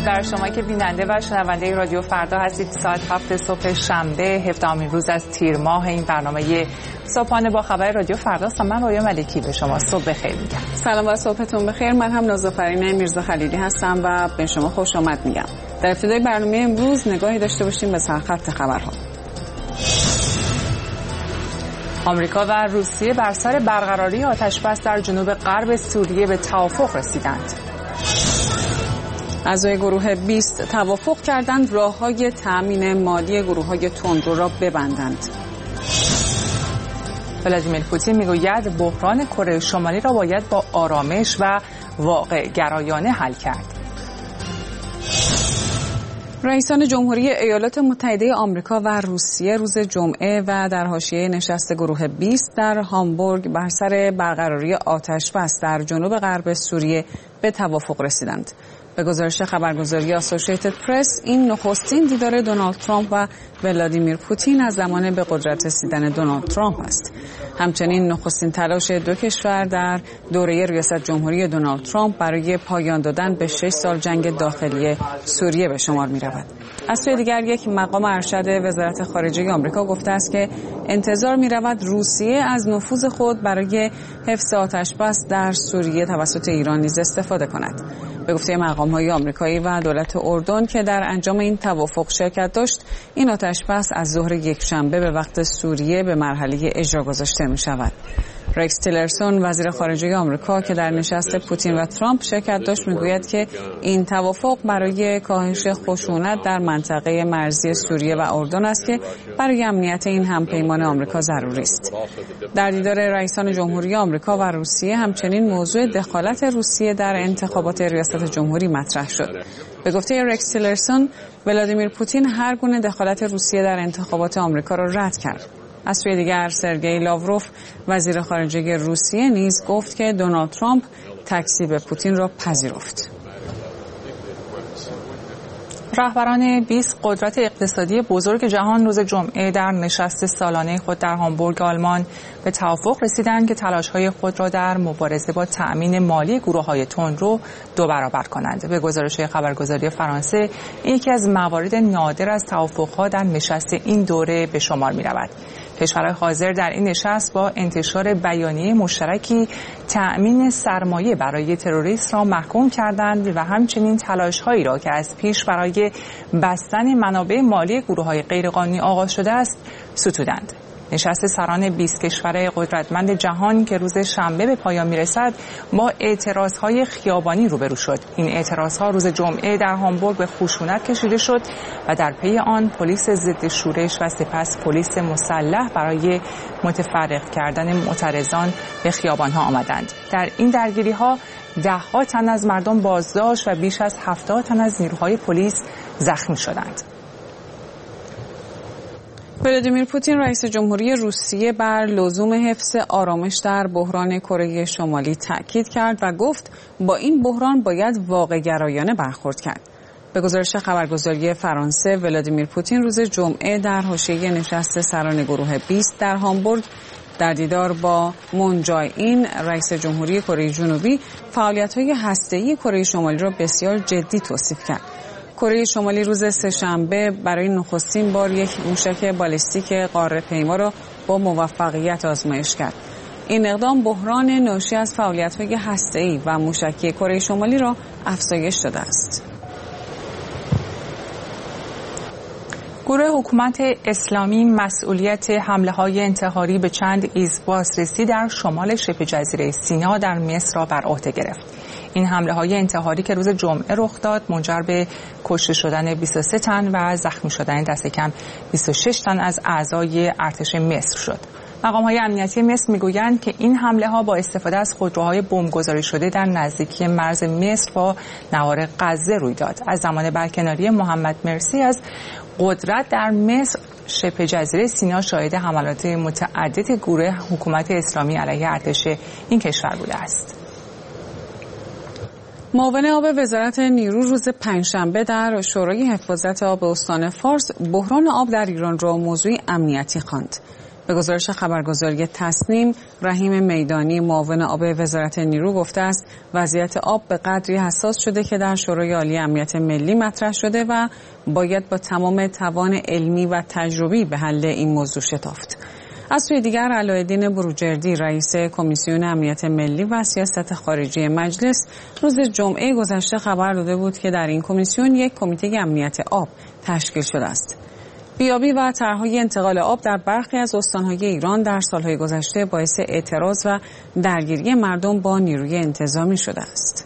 درود بر شما که بیننده و شنونده رادیو فردا هستید. ساعت 7 صبح شنبه 17 روز از تیر ماه این برنامه صبحانه با خبر رادیو فردا است. من رویا ملکی به شما صبح بخیر میگم. سلام و صبحتون بخیر. من هم نازافرین میرزا خلیلی هستم و به شما خوش آمد میگم. در ابتدای برنامه امروز نگاهی داشته باشیم به سرخط خبرها. آمریکا و روسیه بر سر برقراری آتش‌بس در جنوب غرب سوریه به توافق رسیدند. اعضای گروه 20 توافق کردند راه‌های تأمین مالی گروه‌های تندرو را ببندند. ولادیمیر پوتین میگوید بحران کره شمالی را باید با آرامش و واقع گرایانه حل کرد. رئیسان جمهوری ایالات متحده آمریکا و روسیه روز جمعه و در حاشیه نشست گروه 20 در هامبورگ بر سر برقراری آتش‌بس در جنوب غرب سوریه به توافق رسیدند. به گزارش خبرگزاری آسوشیتد پرس، این نخستین دیدار دونالد ترامپ و ولادیمیر پوتین از زمان به قدرت رسیدن دونالد ترامپ است. همچنین نخستین تلاش دو کشور در دوره ریاست جمهوری دونالد ترامپ برای پایان دادن به 6 سال جنگ داخلی سوریه به شمار می رود. از سوی دیگر یک مقام ارشد وزارت خارجه آمریکا گفته است که انتظار می رود روسیه از نفوذ خود برای حفظ آتش‌بس در سوریه توسط ایران نیز استفاده کند. به گفته مقام‌های آمریکایی و دولت اردن که در انجام این توافق شرکت داشت، این آتش‌بس از ظهر یکشنبه به وقت سوریه به مرحله اجرا گذاشته می‌شود. رکس تیلرسون وزیر خارجه آمریکا که در نشست پوتین و ترامپ شرکت داشت میگوید که این توافق برای کاهش خشونت در منطقه مرزی سوریه و اردن است که برای امنیت این همپیمان آمریکا ضروری است. در دیدار رئیسان جمهوری آمریکا و روسیه همچنین موضوع دخالت روسیه در انتخابات ریاست جمهوری مطرح شد. به گفته رکس تیلرسون، ولادیمیر پوتین هر گونه دخالت روسیه در انتخابات آمریکا را رد کرد. از سوی دیگر سرگئی لاوروف وزیر خارجه روسیه نیز گفت که دونالد ترامپ تکذیب پوتین را پذیرفت. رهبران 20 قدرت اقتصادی بزرگ جهان روز جمعه در نشست سالانه خود در هامبورگ آلمان به توافق رسیدند که تلاش‌های خود را در مبارزه با تأمین مالی گروه‌های تندرو 2 برابر کنند. به گزارش خبرگزاری فرانسه، یکی از موارد نادر از توافق‌ها در نشست این دوره به شمار می‌رود. کشورهای حاضر در این نشست با انتشار بیانیه مشترکی تأمین سرمایه برای تروریسم را محکوم کردند و همچنین تلاش‌هایی را که از پیش برای بستن منابع مالی گروه‌های غیرقانونی آغاز شده است ستودند. نشست سران 20 کشور قدرتمند جهان که روز شنبه به پایان میرسد با اعتراضهای خیابانی روبرو شد. این اعتراضها روز جمعه در هامبورگ به خشونت کشیده شد و در پی آن پلیس ضد شورش و سپس پلیس مسلح برای متفرق کردن معترضان به خیابانها آمدند. در این درگیری‌ها 10 تن از مردم بازداشت و بیش از 70 تن از نیروهای پلیس زخمی شدند. ولادیمیر پوتین رئیس جمهوری روسیه بر لزوم حفظ آرامش در بحران کره شمالی تاکید کرد و گفت با این بحران باید واقع گرایانه برخورد کرد. به گزارش خبرگزاری فرانسه، ولادیمیر پوتین روز جمعه در حاشیه نشست سران گروه 20 در هامبورگ در دیدار با مون جای این رئیس جمهوری کره جنوبی فعالیت‌های هسته‌ای کره شمالی را بسیار جدی توصیف کرد. کره شمالی روز سه‌شنبه برای نخستین بار یک موشک بالستیک قاره‌پیما را با موفقیت آزمایش کرد. این اقدام بحران ناشی از فعالیت‌های هسته‌ای و موشکی کره شمالی را افزایش داده است. گروه حکومت اسلامی مسئولیت حمله‌های انتحاری به چند بازرسی در شمال شبه جزیره سینا در مصر را بر عهده گرفت. این حمله‌های انتحاری که روز جمعه رخ داد منجر به کشته شدن 23 تن و زخمی شدن دست کم 26 تن از اعضای ارتش مصر شد. مقام‌های امنیتی مصر میگویند که این حمله‌ها با استفاده از خودروهای بمبگذاری شده در نزدیکی مرز مصر با نوار غزه روی داد. از زمان برکناری محمد مرسی از قدرت در مصر، شبه جزیره سینا شاهد حملات متعدد گروه حکومت اسلامی علیه ارتش این کشور بوده است. معاون آب وزارت نیرو روز پنجشنبه در شورای حفاظت آب استان فارس بحران آب در ایران را موضوع امنیتی خواند. به گزارش خبرگزاری تصنیم، رحیم میدانی معاون آب وزارت نیرو گفته است وضعیت آب به قدری حساس شده که در شورای عالی امنیت ملی مطرح شده و باید با تمام توان علمی و تجربی به حل این موضوع شتافت. از سوی دیگر علایالدین بروجردی رئیس کمیسیون امنیت ملی و سیاست خارجی مجلس روز جمعه گذشته خبر داده بود که در این کمیسیون یک کمیته امنیت آب تشکیل شده است. بیابی و طرح‌های انتقال آب در برخی از استان‌های ایران در سال‌های گذشته باعث اعتراض و درگیری مردم با نیروی انتظامی شده است.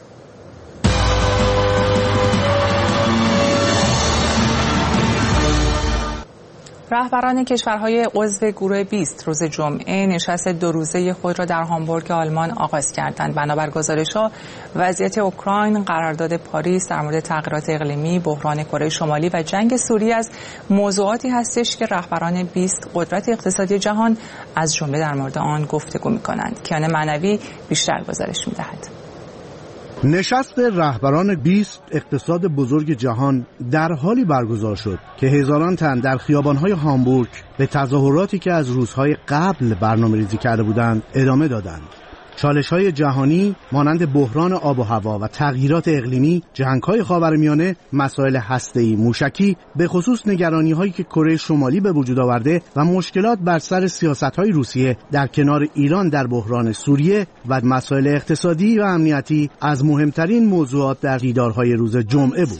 رهبران کشورهای عضو گروه 20 روز جمعه نشست 2 روزه خود را در هامبورگ آلمان آغاز کردند. بنابر گزارش‌ها وضعیت اوکراین، قرارداد پاریس در مورد تغییرات اقلیمی، بحران کره شمالی و جنگ سوریه از موضوعاتی هستش که رهبران 20 قدرت اقتصادی جهان از جمله در مورد آن گفتگو می‌کنند. کیان معنوی بیشتر گزارش می‌دهد. نشست رهبران 20 اقتصاد بزرگ جهان در حالی برگزار شد که هزاران تن در خیابان‌های هامبورگ به تظاهراتی که از روزهای قبل برنامه‌ریزی کرده بودند ادامه دادند. چالش‌های جهانی مانند بحران آب و هوا و تغییرات اقلیمی، جنگ‌های خاورمیانه، مسائل هسته‌ای، موشکی، به خصوص نگرانی‌هایی که کره شمالی به وجود آورده و مشکلات بر سر سیاست‌های روسیه در کنار ایران در بحران سوریه و مسائل اقتصادی و امنیتی از مهمترین موضوعات در دیدارهای روز جمعه بود.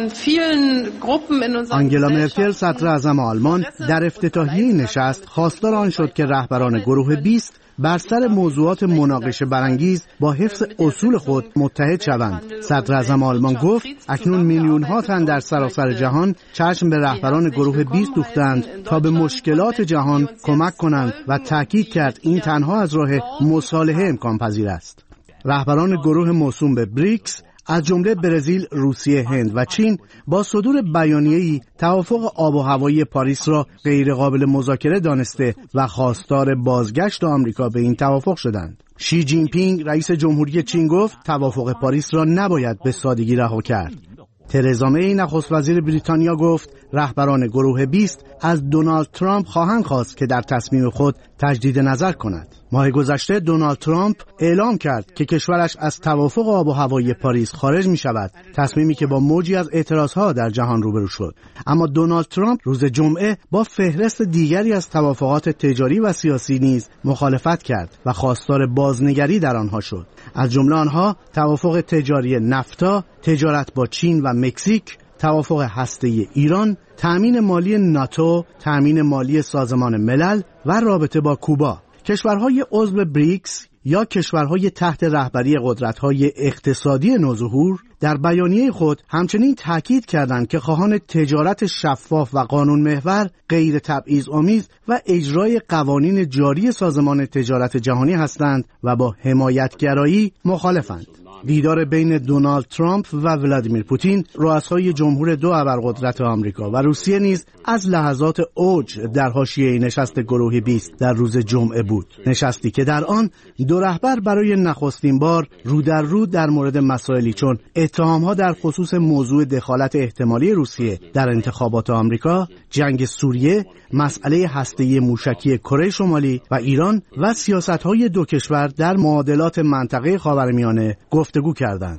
آنگلا مرکل صدراعظم آلمان در افتتاحیه نشست خواستار آن شد که رهبران گروه 20 بر سر موضوعات مناقشه برانگیز با حفظ اصول خود متحد شوند. صدراعظم آلمان گفت اکنون میلیون‌ها تن در سراسر جهان چشم به رهبران گروه 20 دوختند تا به مشکلات جهان کمک کنند و تاکید کرد این تنها از راه مصالحه امکان پذیر است. رهبران گروه موسوم به بریکس از جمله برزیل، روسیه، هند و چین با صدور بیانیه‌ای توافق آب و هوایی پاریس را غیر قابل مذاکره دانسته و خواستار بازگشت آمریکا به این توافق شدند. شی جین پینگ رئیس جمهوری چین گفت توافق پاریس را نباید به سادگی رها کرد. ترزا می نخست وزیر بریتانیا گفت رهبران گروه 20 از دونالد ترامپ خواهند خواست که در تصمیم خود تجدید نظر کند. ماه گذشته دونالد ترامپ اعلام کرد که کشورش از توافق آب و هوایی پاریس خارج می شود، تصمیمی که با موجی از اعتراضها در جهان روبرو شد. اما دونالد ترامپ روز جمعه با فهرست دیگری از توافقات تجاری و سیاسی نیز مخالفت کرد و خواستار بازنگری در آنها شد. از جمله آنها توافق تجاری نفتا، تجارت با چین و مکزیک، توافق هسته‌ای ایران، تأمین مالی ناتو، تأمین مالی سازمان ملل و رابطه با کوبا. کشورهای عضو بریکس یا کشورهای تحت رهبری قدرت‌های اقتصادی نوظهور در بیانیه خود همچنین تاکید کردند که خواهان تجارت شفاف و قانون محور، غیر تبعیض‌آمیز و اجرای قوانین جاری سازمان تجارت جهانی هستند و با حمایتگرایی مخالفند. دیدار بین دونالد ترامپ و ولادیمیر پوتین، رؤسای جمهور دو ابرقدرت آمریکا و روسیه نیز از لحظات اوج در حاشیه نشست گروه 20 در روز جمعه بود. نشستی که در آن دو رهبر برای نخستین بار رو در رو در مورد مسائلی چون اتهام‌ها در خصوص موضوع دخالت احتمالی روسیه در انتخابات آمریکا، جنگ سوریه، مسئله هسته‌ای موشکی کره شمالی و ایران و سیاست‌های دو کشور در معادلات منطقه خاورمیانه گفتگو کردند.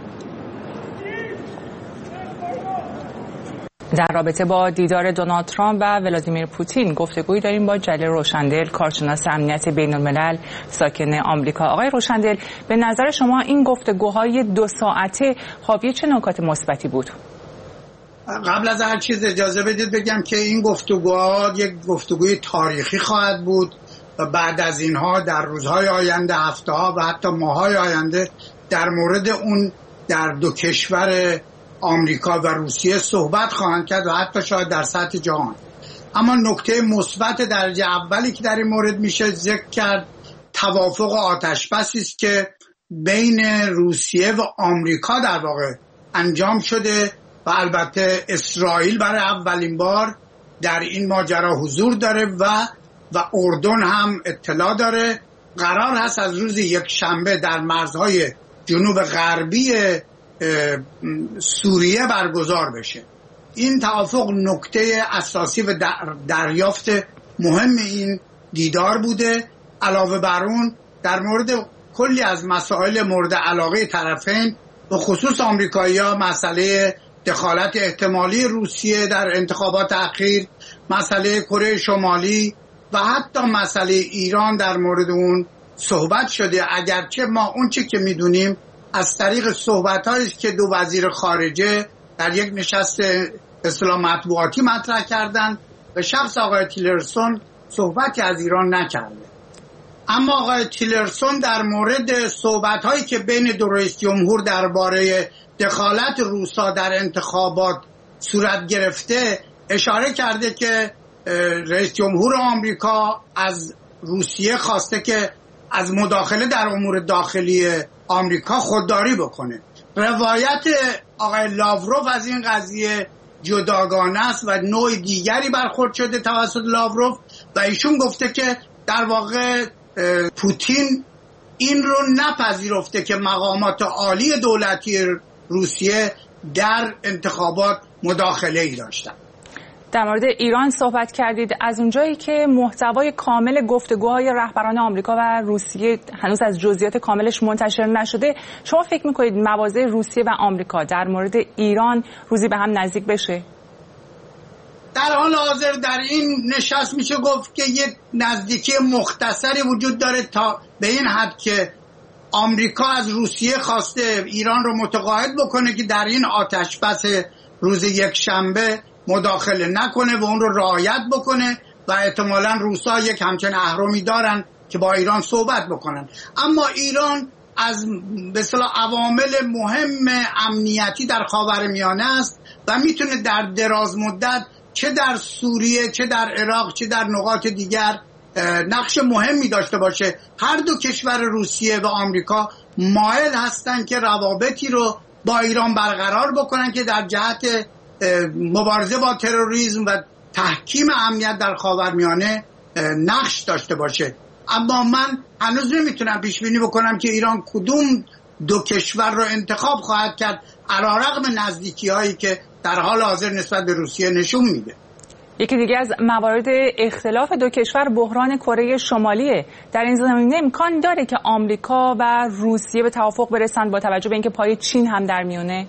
در رابطه با دیدار دونالد ترامپ و ولادیمیر پوتین گفتگویی داریم با جلیل روشندل، کارشناس امنیت بین‌الملل ساکن آمریکا. آقای روشندل، به نظر شما این گفتگوهای 2 ساعته حاوی چه نکات مثبتی بود؟ قبل از هر چیز اجازه بدید بگم که این گفتگوها یک گفتگوی تاریخی خواهد بود و بعد از اینها در روزهای آینده، هفته‌ها و حتی ماه‌های آینده در مورد اون در دو کشور آمریکا و روسیه صحبت خواهند کرد و حتی شاید در سطح جهان. اما نکته مثبت درجه اولی که در این مورد میشه ذکر کرد توافق آتشبسی است که بین روسیه و آمریکا در واقع انجام شده و البته اسرائیل برای اولین بار در این ماجرا حضور داره و اردن هم اطلاع داره. قرار هست از روز یکشنبه در مرزهای جنوب غربی سوریه برگزار بشه. این توافق نکته اساسی و دریافت مهم این دیدار بوده. علاوه بر اون در مورد کلی از مسائل مورد علاقه طرفین به خصوص آمریکایی‌ها، مسئله دخالت احتمالی روسیه در انتخابات اخیر، مسئله کره شمالی و حتی مسئله ایران در مورد اون صحبت شده. اگرچه ما اون چی که میدونیم از طریق صحبت‌هایی که دو وزیر خارجه در یک نشست اصطلاح مطبوعاتی مطرح کردن، به شخص آقای تیلرسون صحبتی از ایران نکرده. اما آقای تیلرسون در مورد صحبت‌هایی که بین دو رئیس جمهور درباره دخالت روسا در انتخابات صورت گرفته اشاره کرده که رئیس جمهور آمریکا از روسیه خواسته که از مداخله در امور داخلی آمریکا خودداری بکنه. روایت آقای لاوروف از این قضیه جداگانه است و نوع دیگری برخورد شده توسط لاوروف و ایشون گفته که در واقع پوتین این رو نپذیرفته که مقامات عالی دولتی روسیه در انتخابات مداخله ای داشتن. در مورد ایران صحبت کردید. از اونجایی که محتوای کامل گفتگوهای رهبران آمریکا و روسیه هنوز از جزئیات کاملش منتشر نشده، شما فکر میکنید مواضع روسیه و آمریکا در مورد ایران روزی به هم نزدیک بشه؟ در حال حاضر در این نشست میشه گفت که یک نزدیکی مختصری وجود داره، تا به این حد که آمریکا از روسیه خواسته ایران رو متقاعد بکنه که در این آتشبس روز یک شنبه مداخله نکنه و اون رو رعایت بکنه و احتمالاً روسا یک همچین اهرمی دارن که با ایران صحبت بکنن. اما ایران از به اصطلاح عوامل مهم امنیتی در خاورمیانه است و میتونه در دراز مدت چه در سوریه، چه در عراق، چه در نقاط دیگر نقش مهمی داشته باشه. هر دو کشور روسیه و آمریکا مایل هستن که روابطی رو با ایران برقرار بکنن که در جهت مبارزه با تروریسم و تحکیم امنیت در خاورمیانه نقش داشته باشه. اما من هنوز نمیتونم پیش بینی بکنم که ایران کدوم دو کشور رو انتخاب خواهد کرد، علیرغم نزدیکی هایی که در حال حاضر نسبت به روسیه نشون میده. یکی دیگه از موارد اختلاف دو کشور بحران کره شمالیه. در این زمینه امکان داره که آمریکا و روسیه به توافق برسند با توجه به اینکه پای چین هم در میونه؟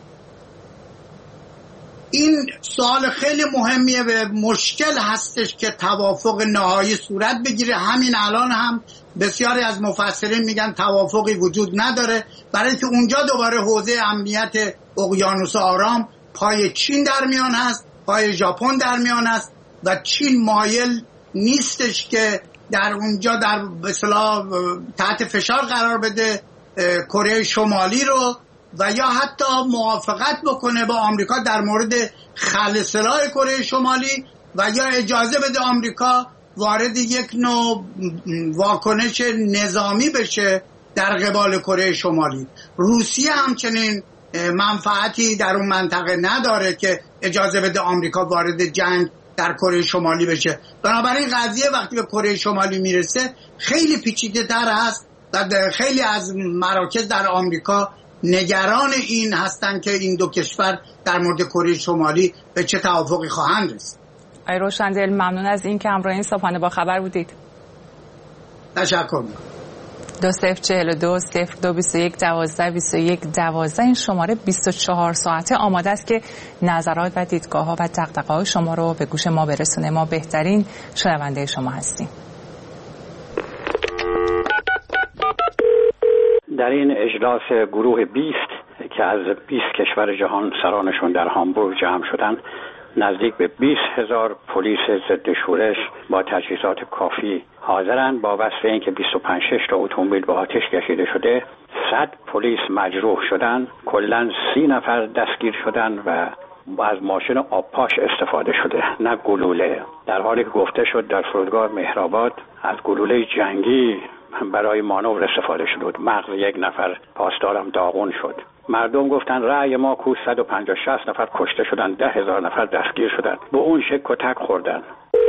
این سوال خیلی مهمیه و مشکل هستش که توافق نهایی صورت بگیره. همین الان هم بسیاری از مفسرین میگن توافقی وجود نداره، برای که اونجا دوباره حوزه امنیت اقیانوس آرام پای چین در میان هست، پای ژاپن در میان است و چین مایل نیستش که در اونجا در به اصطلاح تحت فشار قرار بده کره شمالی رو و یا حتی موافقت بکنه با آمریکا در مورد خلع سلاح کره شمالی و یا اجازه بده آمریکا وارد یک نوع واکنش نظامی بشه در قبال کره شمالی. روسیه همچنین منفعتی در اون منطقه نداره که اجازه بده آمریکا وارد جنگ در کره شمالی بشه. بنابراین قضیه وقتی به کره شمالی میرسه خیلی پیچیده تر هست و خیلی از مراکز در آمریکا نگران این هستن که این دو کشور در مورد کره شمالی به چه توافقی خواهند رسید. آقای روشندل ممنون از این که همراه این صبحانه با خبر بودید. تشکر. 2042 0221 12 21 12 این شماره 24 ساعته آماده است که نظرات و دیدگاه‌ها و دغدغه‌های شما رو به گوش ما برسونه. ما بهترین شنونده شما هستیم. در این اجلاس گروه 20 که از 20 کشور جهان سرانشون در هامبورگ جمع شدند، نزدیک به 20,000 پلیس ضد شورش با تجهیزات کافی حاضرند. با وصف اینکه 25-6 تا اتومبیل با آتش کشیده شده، 100 پلیس مجروح شدند، کلاً 30 نفر دستگیر شدند و از ماشین آبپاش استفاده شده، نه گلوله. در حالی که گفته شد در فرودگاه مهرآباد از گلوله جنگی برای مانور استفاده شد. مغز یک نفر پاسدارم داغون شد. مردم گفتن رأی ما کو، 150-60 نفر کشته شدن، 10,000 نفر دستگیر شدن. به اون شک و تک خوردن.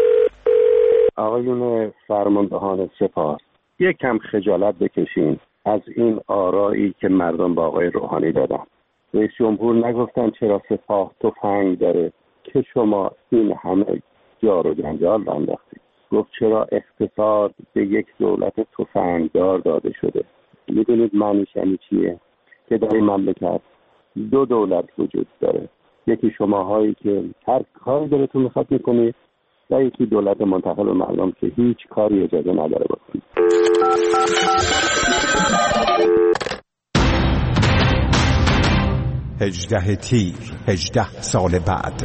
آقایون فرماندهان سپاه، یک کم خجالت بکشین از این آرایی که مردم با آقای روحانی دادن. رئیس جمهور نگفتن چرا سپاه تفنگ داره که شما این همه جار و جنجال انداختید. گفت چرا اقتصاد به یک دولت تفنگدار داده شده. میدونید معنیش یعنی چیه؟ که در این مملکت دو دولت وجود داره، یکی شماهایی که هر کاری دلتون میخواد میکنید و یکی دولت منتخب به مردم که هیچ کاری اجازه نداره بکنید. 18 تیر 18 سال بعد،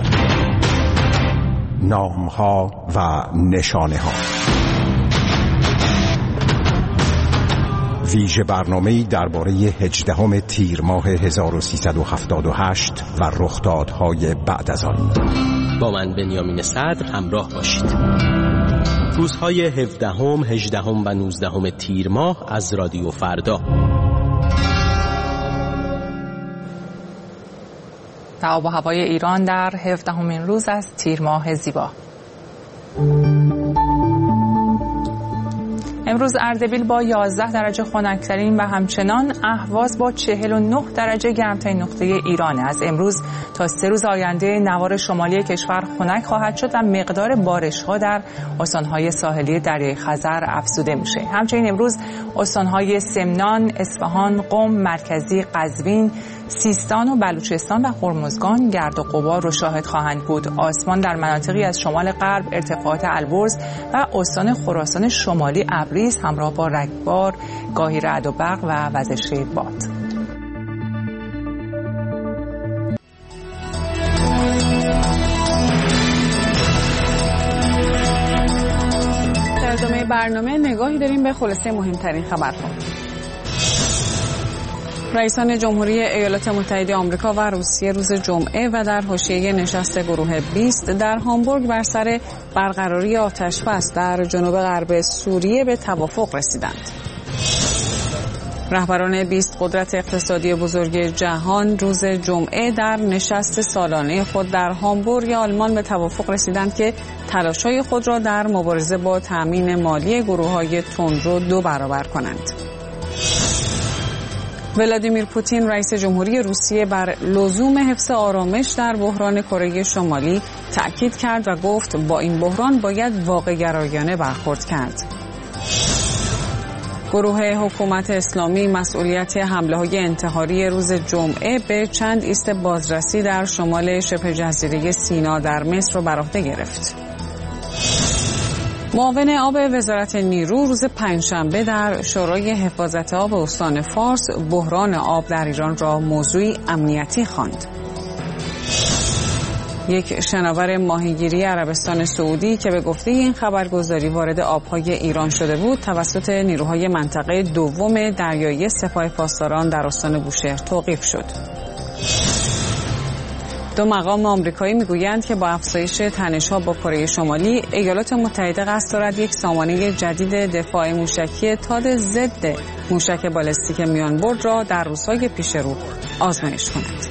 نامها و نشانه ها. ویژه برنامه‌ای درباره 18 تیر ماه 1378 و رخدادهای بعد از آن. با من بنیامین صدر همراه باشید. روزهای 17، 18 و 19 تیر ماه از رادیو فردا. آب و هوای ایران در 17مین روز از تیر ماه زیبا. امروز اردبیل با 11 درجه خنک‌ترین و همچنان اهواز با 49 درجه گرمترین نقطه ایرانه. از امروز تا 3 روز آینده نوار شمالی کشور خنک خواهد شد و مقدار بارش‌ها در استان‌های ساحلی دریای خزر افزوده میشه. همچنین امروز استان‌های سمنان، اصفهان، قم، مرکزی، قزوین، سیستان و بلوچستان و هرمزگان گرد و غبار رو شاهد خواهند بود. آسمان در مناطقی از شمال غرب، ارتفاعات البرز و استان خراسان شمالی ابری است، همراه با رگبار، گاهی رعد و برق و وزش باد. در ادامه برنامه نگاهی داریم به خلاصه مهمترین خبرها. رئیسان جمهوری ایالات متحده آمریکا و روسیه روز جمعه و در حاشیه نشست گروه 20 در هامبورگ بر سر برقراری آتش‌بس در جنوب غرب سوریه به توافق رسیدند. رهبران 20 قدرت اقتصادی بزرگ جهان روز جمعه در نشست سالانه خود در هامبورگ آلمان به توافق رسیدند که تلاش‌های خود را در مبارزه با تأمین مالی گروه‌های تندرو 2 برابر کنند. ولادیمیر پوتین رئیس جمهوری روسیه بر لزوم حفظ آرامش در بحران کره شمالی تأکید کرد و گفت با این بحران باید واقع‌گرایانه برخورد کرد. گروه حکومت اسلامی مسئولیت حمله‌های انتحاری روز جمعه به چند ایست بازرسی در شمال شبه جزیره سینا در مصر را بر عهده گرفت. معاون آب وزارت نیرو روز پنجشنبه در شورای حفاظت آب استان فارس بحران آب در ایران را موضوعی امنیتی خواند. یک شناور ماهیگیری عربستان سعودی که به گفته این خبرگزاری وارد آبهای ایران شده بود توسط نیروهای منطقه دوم دریایی سپاه پاسداران در استان بوشهر توقیف شد. 2 مقام آمریکایی میگویند که با افزایش تنش‌ها با کره شمالی ایالات متحده قصد دارد یک سامانه جدید دفاع موشکی تاد ضد موشک بالستیک میانبرد را در روزهای پیش رو آزمایش کند.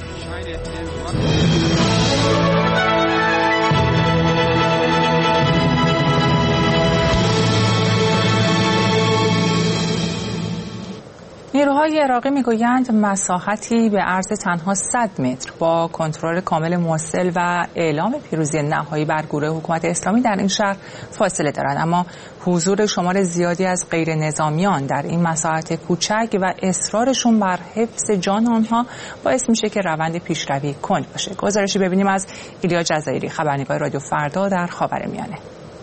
نیروهای عراقی میگویند مساحتی به عرض تنها 100 متر با کنترل کامل موصل و اعلام پیروزی نهایی بر گروه حکومت اسلامی در این شهر فاصله دارند، اما حضور شمار زیادی از غیر نظامیان در این مساحت کوچک و اصرارشون بر حفظ جان آنها باعث میشه که روند پیشروی کند باشه. گزارشی ببینیم از ایلیا جزایری، خبرنگار رادیو فردا در خاورمیانه.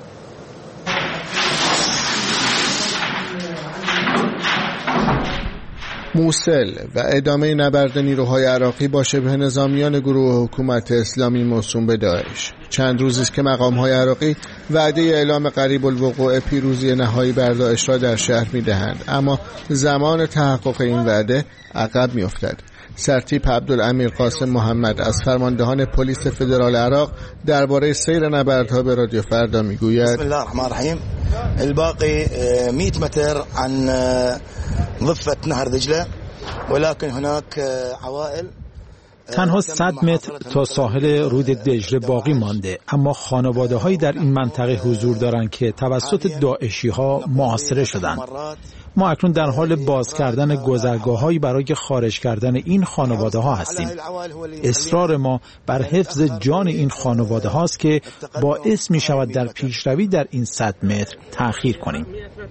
موصل و ادامه نبرد نیروهای عراقی با شبه نظامیان گروه حکومت اسلامی موسوم به داعش. چند روزی است که مقام‌های عراقی وعده اعلام قریب الوقوع پیروزی نهایی بر داعش را در شهر می‌دهند، اما زمان تحقق این وعده عقب می‌افتد. سرتیپ عبدالامیر قاسم محمد از فرماندهان پلیس فدرال عراق درباره سیر نبردها به رادیو فردا میگوید: بسم الله الرحمن الرحیم. الباقی 100 متر عن ضفة نهر دجله ولكن هناك عوائل. تنها 100 متر تا ساحل رود دجله باقی مانده، اما خانواده‌هایی در این منطقه حضور دارند که توسط داعشی‌ها محاصره شدند. ما اکنون در حال باز کردن گذرگاه‌هایی برای خارج کردن این خانواده‌ها هستیم. اصرار ما بر حفظ جان این خانواده هاست که باعث می شود در پیشروی در این 100 متر تأخیر کنیم.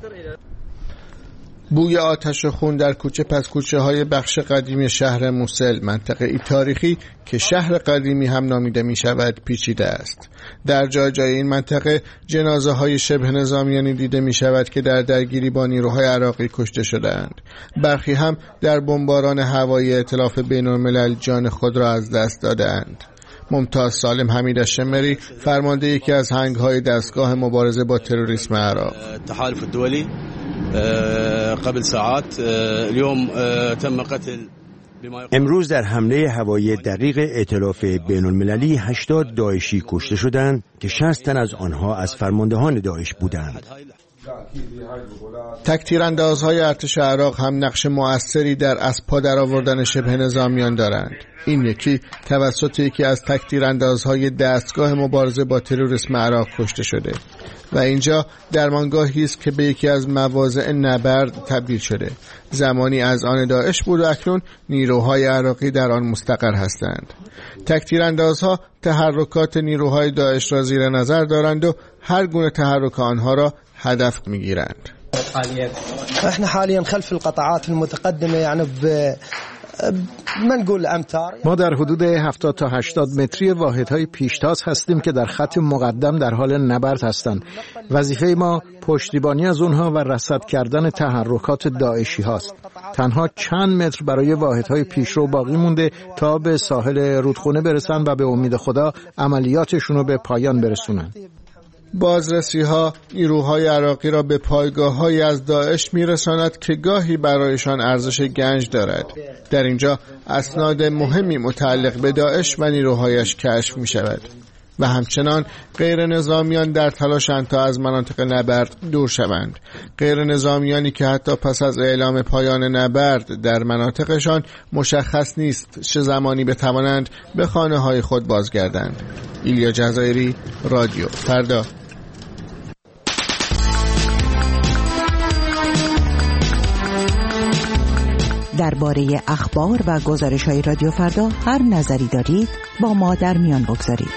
بوی آتش و خون در کوچه پس کوچه های بخش قدیمی شهر موسل، منطقه ای تاریخی که شهر قدیمی هم نامیده می شود، پیچیده است. در جای این منطقه جنازه های شبه نظامیانی دیده می شود که در درگیری با نیروهای عراقی کشته شدند. برخی هم در بمباران هوایی ائتلاف بین الملل جان خود را از دست دادند. ممتاز سالم حمید الشمری، فرمانده یکی از هنگ‌های دستگاه مبارزه با تروریسم عراق: التحالف الدولي قبل ساعات اليوم تم قتل. امروز در حمله هوایی دقیق ائتلاف بین المللی 80 داعشی کشته شدند که 60 تن از آنها از فرماندهان داعش بودند. تک‌تیراندازهای ارتش عراق هم نقش مؤثری در از پا درآوردن شبه نظامیان دارند. این یکی توسط یکی از تک‌تیراندازهای دستگاه مبارزه با تروریسم عراق کشته شده و اینجا درمانگاهی است که به یکی از مواضع نبرد تبدیل شده. زمانی از آن داعش بود و اکنون نیروهای عراقی در آن مستقر هستند. تک‌تیراندازها تحرکات نیروهای داعش را زیر نظر دارند و هر گونه تحرک آنها را هدف می‌گیرند. احنا حاليا خلف القطاعات المتقدمه يعني ما در حدود 70 تا 80 متری واحدهای پیشتاز هستیم که در خط مقدم در حال نبرد هستند. وظیفه ما پشتیبانی از اونها و رصد کردن تحرکات داعشی هاست. تنها چند متر برای واحدهای پیشرو باقی مونده تا به ساحل رودخونه برسن و به امید خدا عملیاتشون رو به پایان برسونن. بازرسی ها نیروهای عراقی را به پایگاه‌هایی از داعش می‌رساند که گاهی برایشان ارزش گنج دارد. در اینجا اسناد مهمی متعلق به داعش و نیروهایش کشف می‌شود و همچنان غیر نظامیان در تلاشند تا از مناطق نبرد دور شوند. غیر نظامیانی که حتی پس از اعلام پایان نبرد در مناطقشان مشخص نیست چه زمانی بتوانند به خانه‌های خود بازگردند. ایلیا جزایری، رادیو فردا. درباره اخبار و گزارش‌های رادیو فردا هر نظری دارید با ما در میان بگذارید.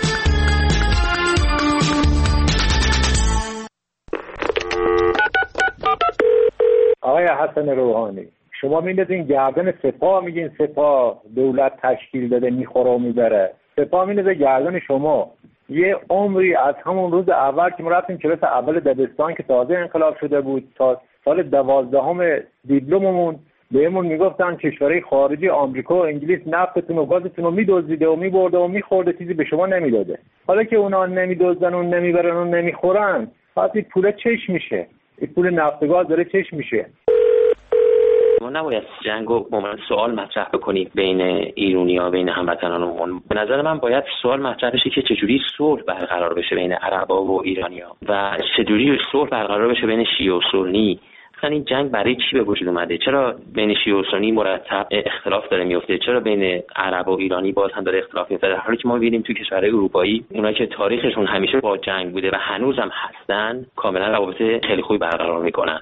آقای حسن روحانی، شما میندازین گردن سپاه، میگین سپاه دولت تشکیل داده میخوره و میبره. سپاه میندازه گردن شما. یه عمری از همون روز اول که ما رفتیم کلاس اول دبستان که تازه انقلاب شده بود تا سال 12 دیپلممون بهمون میگفتن کشورهای خارجی آمریکا و انگلیس نفتتون و گازتون رو میدزدیده و میبرده و میخورده، چیزی به شما نمیداده. حالا که اونا نمیدزدن و نمیبرن و نمیخورن، پس این پول چش میشه؟ این پول نفت و گاز داره چش میشه. ما نباید جنگ رو به عنوان سوال مطرح بکنیم بین ایرانی‌ها، بین هموطنانمون. به نظر من باید سوال مطرح بشه که چجوری صلح برقرار بشه بین عربا و ایرانی‌ها و چجوری صلح برقرار بشه بین شیعه و سنی. مثلا این جنگ برای چی به وجود اومده؟ چرا بین شیعه و سنی مرتب اختلاف داره میفته؟ چرا بین عرب و ایرانی باز هم داره اختلاف میفته؟ در حالی که ما می‌بینیم توی کشورهای اروپایی اونایی که تاریخشون همیشه با جنگ بوده و هنوزم هستن کاملا روابط خیلی خوبی برقرار میکنن.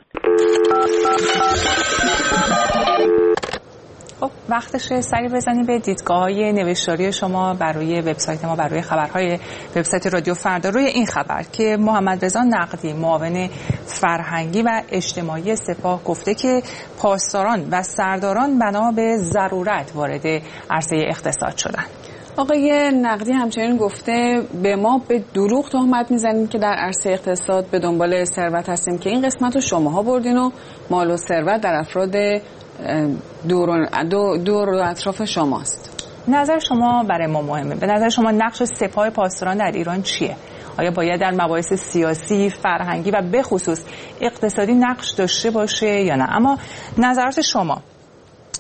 خب وقتشه سری بزنیم به دیدگاه‌های نوشتاری شما برای وبسایت ما، برای خبرهای وبسایت رادیو فردا روی این خبر که محمد رضا نقدی معاون فرهنگی و اجتماعی سپاه گفته که پاسداران و سرداران بنا به ضرورت وارد عرصه اقتصاد شدن. آقای نقدی همچنین گفته به ما به دروغ تهمت میزنید که در عرصه اقتصاد به دنبال ثروت هستیم که این قسمت رو شماها بردین و مال و ثروت در افراد دور و اطراف شماست. نظر شما برای ما مهمه. به نظر شما نقش سپاه پاسداران در ایران چیه؟ آیا باید در مباحث سیاسی، فرهنگی و به خصوص اقتصادی نقش داشته باشه یا نه؟ اما نظرات شما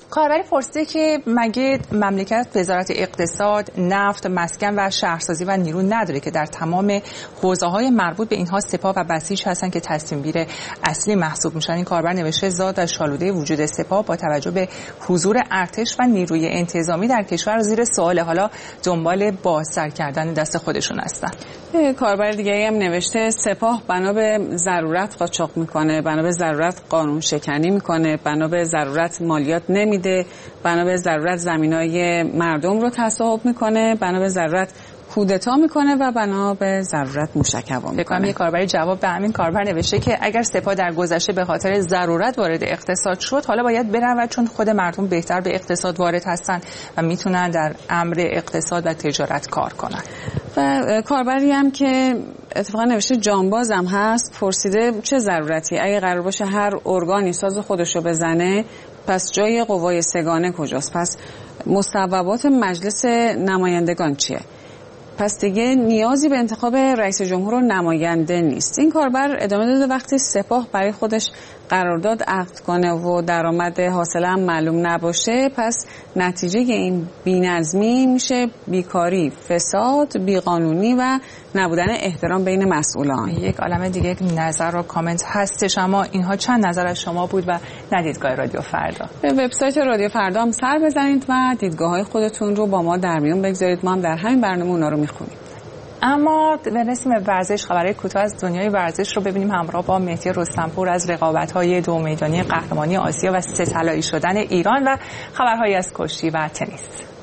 کاربری پرسیده که مگه مملکت وزارت اقتصاد، نفت، مسکن و شهرسازی و نیرو نداره که در تمام حوزه‌های مربوط به اینها سپاه و بسیج هستن که تصمیم گیر اصلی محسوب میشن؟ این کاربر نوشته زاد و شالوده وجود سپاه با توجه به حضور ارتش و نیروی انتظامی در کشور زیر سوال، حالا دنبال بازسر کردن دست خودشون هستن. کاربر دیگه‌ای هم نوشته سپاه بنا به ضرورت قاچاق میکنه، بنا به ضرورت قانون شکنی میکنه، بنا به ضرورت مالیات نمیده، بنا به ضرورت زمینای مردم رو تصاحب میکنه، بنا به ضرورت کودتا میکنه و بنا به ضرورت موشک‌هوا میکنه. یک کاربری جواب به همین کاربر نوشته که اگر سپاه در گذشته به خاطر ضرورت وارد اقتصاد شد، حالا باید برود چون خود مردم بهتر به اقتصاد وارد هستن و میتونن در امر اقتصاد و تجارت کار کنن. و کاربری هم که اتفاقا نوشته جانباز هم هست پرسیده چه ضرورتی اگه قرار باشه هر ارگانی ساز خودشو بزنه، پس جای قوای سگانه کجاست؟ پس مصوبات مجلس نمایندگان چیه؟ پس دیگه نیازی به انتخاب رئیس جمهور و نماینده نیست. این کاربر ادامه داده وقتی سپاه برای خودش قرارداد عقد کنه و درآمد حاصل هم معلوم نباشه، پس نتیجه این بی‌نظمی میشه بیکاری، فساد، بیقانونی و نبودن احترام بین مسئولان. یک عالمه دیگه نظر و کامنت هستش، اما اینها چند نظر از شما بود و نه دیدگاه رادیو فردا. به وبسایت رادیو فردا هم سر بزنید و دیدگاه‌های خودتون رو با ما در میون بگذارید. ما هم در همین برنامه اونا رو میخونیم. اما برسیم به ورزش. خبرهای کوتاه از دنیای ورزش رو ببینیم همراه با مهدی رستمپور از رقابت‌های دو میدانی قهرمانی آسیا و 3 طلایی شدن ایران و خبرهایی از کشتی و تنیس.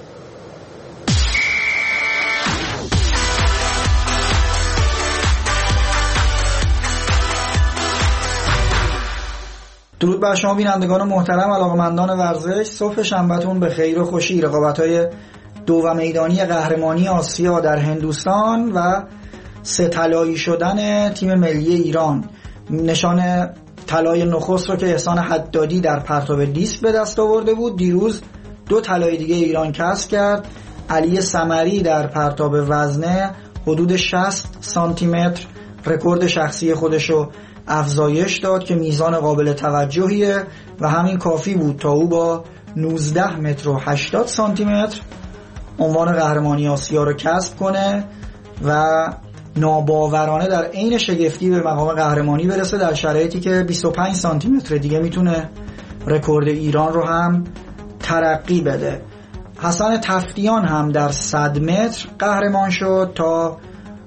درود بر شما بینندگان محترم، علاقه‌مندان ورزش. صبح شنبهتون به خیر و خوشی. رقابت‌های دو میدانی قهرمانی آسیا در هندوستان و 3 طلایی شدن تیم ملی ایران. نشان طلای نخست رو که احسان حدادی در پرتاب دیسک به دست آورده بود. دیروز 2 طلای دیگه ایران کسب کرد. علی سمری در پرتاب وزنه حدود 60 سانتی متر رکورد شخصی خودشو افزایش داد که میزان قابل توجهیه و همین کافی بود تا او با 19 متر و 80 سانتی متر عنوان قهرمانی آسیا رو کسب کنه و ناباورانه در عین شگفتی به مقام قهرمانی برسه، در شرایطی که 25 سانتی متر دیگه میتونه رکورد ایران رو هم ترقی بده. حسن تفتیان هم در 100 متر قهرمان شد تا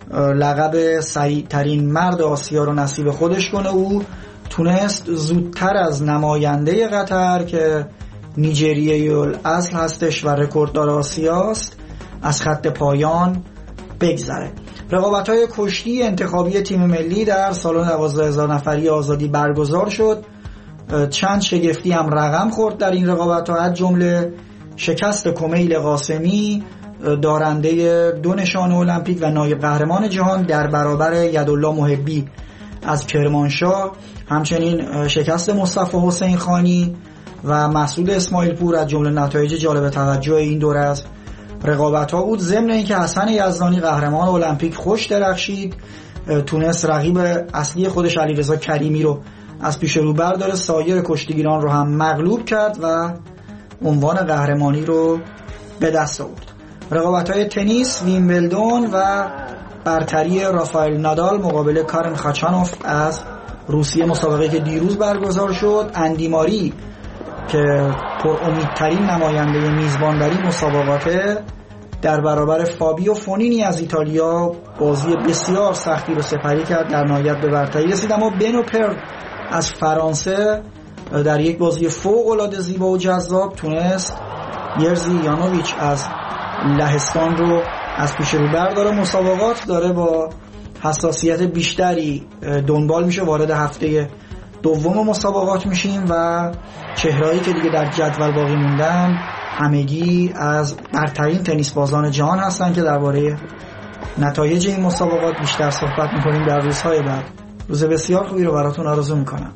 لقب سریعترین مرد آسیا رو نصیب خودش کنه. او تونست زودتر از نماینده قطر که نیجریه‌ای الاصل هستش و رکورددار آسیاست از خط پایان بگذره. رقابت‌های کشتی انتخابی تیم ملی در سالن 12000 نفری آزادی برگزار شد. چند شگفتی هم رقم خورد در این رقابت‌ها، از جمله شکست کمیل قاسمی دارنده 2 نشان المپیک و نایب قهرمان جهان در برابر یدالله محبی از کرمانشاه، همچنین شکست مصطفی حسین خانی و مسعود اسماعیل پور از جمله نتایج جالب توجه این دوره از رقابت‌ها بود. ضمن اینکه حسن یزدانی قهرمان المپیک خوش درخشید، تونست رقیب اصلی خودش علیرضا کریمی رو از پیش رو برداره، سایر کشتیگیران رو هم مغلوب کرد و عنوان قهرمانی رو به دست آورد. رقابت‌های تنیس، ویمبلدون و برتری رافائل نادال مقابل کارن خاچانوف از روسیه، مسابقه که دیروز برگزار شد. اندی ماری که پر امیدترین نماینده میزبان در این مسابقات در برابر فابیو فونینی از ایتالیا بازی بسیار سختی رو سپری کرد، در نهایت به برتری رسید. اما بنو پر از فرانسه در یک بازی فوق‌العاده زیبا و جذاب تونست یرزی یانوویچ از لهستان رو از پیش رو برداره. مسابقات داره با حساسیت بیشتری دنبال میشه. وارد هفته دوم مسابقات میشیم و چهرهایی که دیگه در جدول باقی موندن همگی از برترین تنیس بازان جهان هستن که درباره نتایج این مسابقات بیشتر صحبت میکنیم در روزهای بعد. روز بسیار خوبی رو براتون آرزو میکنم.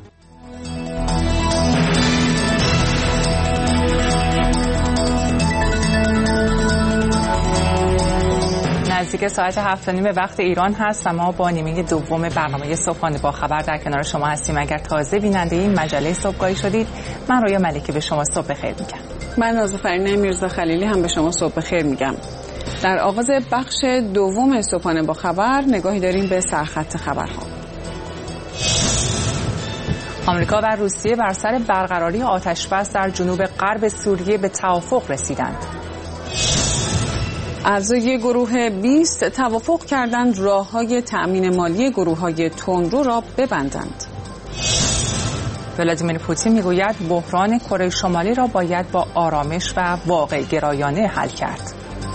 نزدیک ساعت 7:30 وقت ایران هست و ما با نیمه دوم برنامه صبحانه با خبر در کنار شما هستیم. اگر تازه بیننده این مجله صبحگاهی شدید، من رویا ملکی به شما صبح بخیر میگم. من نازافرین میرزا خلیلی هم به شما صبح بخیر میگم. در آغاز بخش دوم صبحانه با خبر نگاهی داریم به سرخط خبرها. آمریکا و روسیه بر سر برقراری آتش‌بس در جنوب غرب سوریه به توافق رسیدند. اعضای گروه 20 توافق کردند راه‌های تأمین مالی گروه‌های تندرو را ببندند. ولادیمیر پوتین میگوید بحران کره شمالی را باید با آرامش و واقع گرایانه حل کرد.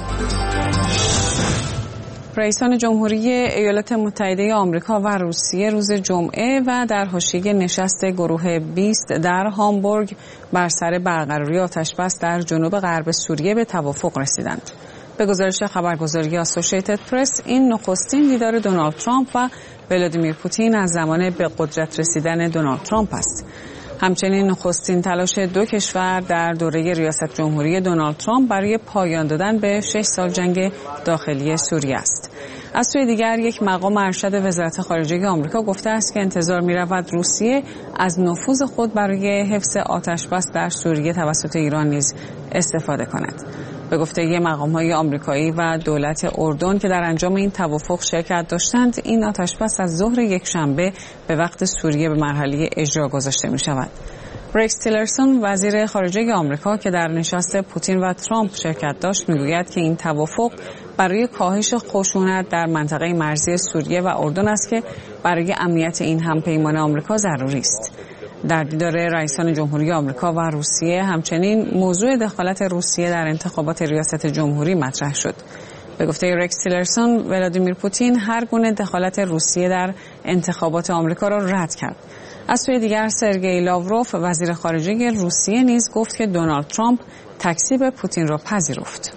رئیسان جمهوری ایالات متحده آمریکا و روسیه روز جمعه و در حاشیه نشست گروه 20 در هامبورگ بر سر برقراری آتش‌بس در جنوب غرب سوریه به توافق رسیدند. به گزارش خبرگزاری آسوشیتد پرس، این نخستین دیدار دونالد ترامپ و ولادیمیر پوتین از زمان به قدرت رسیدن دونالد ترامپ است. همچنین نخستین تلاش دو کشور در دوره ریاست جمهوری دونالد ترامپ برای پایان دادن به 6 سال جنگ داخلی سوریه است. از سوی دیگر یک مقام ارشد وزارت خارجه آمریکا گفته است که انتظار می‌رود روسیه از نفوذ خود برای حفظ آتش‌بس در سوریه توسط ایران نیز استفاده کند. به گفته مقام‌های آمریکایی و دولت اردن که در انجام این توافق شرکت داشتند، این آتش‌بس از ظهر یکشنبه به وقت سوریه به مرحله اجرا گذاشته می‌شود. ریکس تیلرسون وزیر خارجه آمریکا که در نشست پوتین و ترامپ شرکت داشت میگوید که این توافق برای کاهش خشونت در منطقه مرزی سوریه و اردن است که برای امنیت این همپیمان آمریکا ضروری است. در دیدار رئیسان جمهوری آمریکا و روسیه همچنین موضوع دخالت روسیه در انتخابات ریاست جمهوری مطرح شد. به گفته ریکس تیلرسون، ولادیمیر پوتین هر گونه دخالت روسیه در انتخابات آمریکا را رد کرد. از سوی دیگر سرگئی لاوروف وزیر خارجه روسیه نیز گفت که دونالد ترامپ تکذیب پوتین را پذیرفت.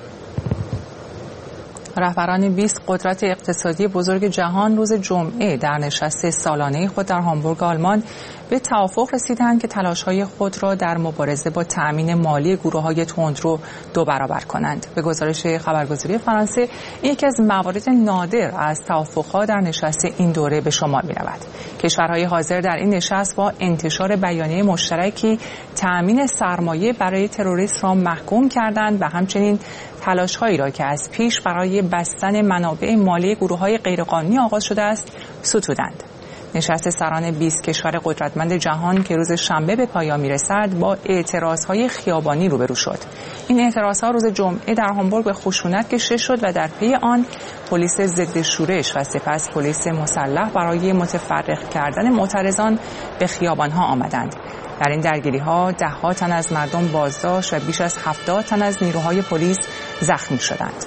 رهبران 20 قدرت اقتصادی بزرگ جهان روز جمعه در نشست سالانه خود در هامبورگ آلمان به توافق رسیدند که تلاش‌های خود را در مبارزه با تأمین مالی گروه‌های تندرو 2 برابر کنند. به گزارش خبرگزاری فرانسه، یکی از موارد نادر از توافق‌ها در نشست این دوره به شمار می‌رود. کشورهای حاضر در این نشست با انتشار بیانیه مشترکی تأمین سرمایه برای تروریسم را محکوم کردند و همچنین تلاش‌هایی را که از پیش برای بستن منابع مالی گروه‌های غیرقانونی آغاز شده است ستودند. نشست سران 20 کشور قدرتمند جهان که روز شنبه به پایان میرسد با اعتراضهای خیابانی روبرو شد. این اعتراضها روز جمعه در هامبورگ به خشونت کشیده شد و در پی آن پلیس ضد شورش و سپس پلیس مسلح برای متفرق کردن معترضان به خیابانها آمدند. در این درگیری‌ها ده‌ها تن از مردم بازداشت و بیش از 70 تن از نیروهای پلیس زخمی شدند.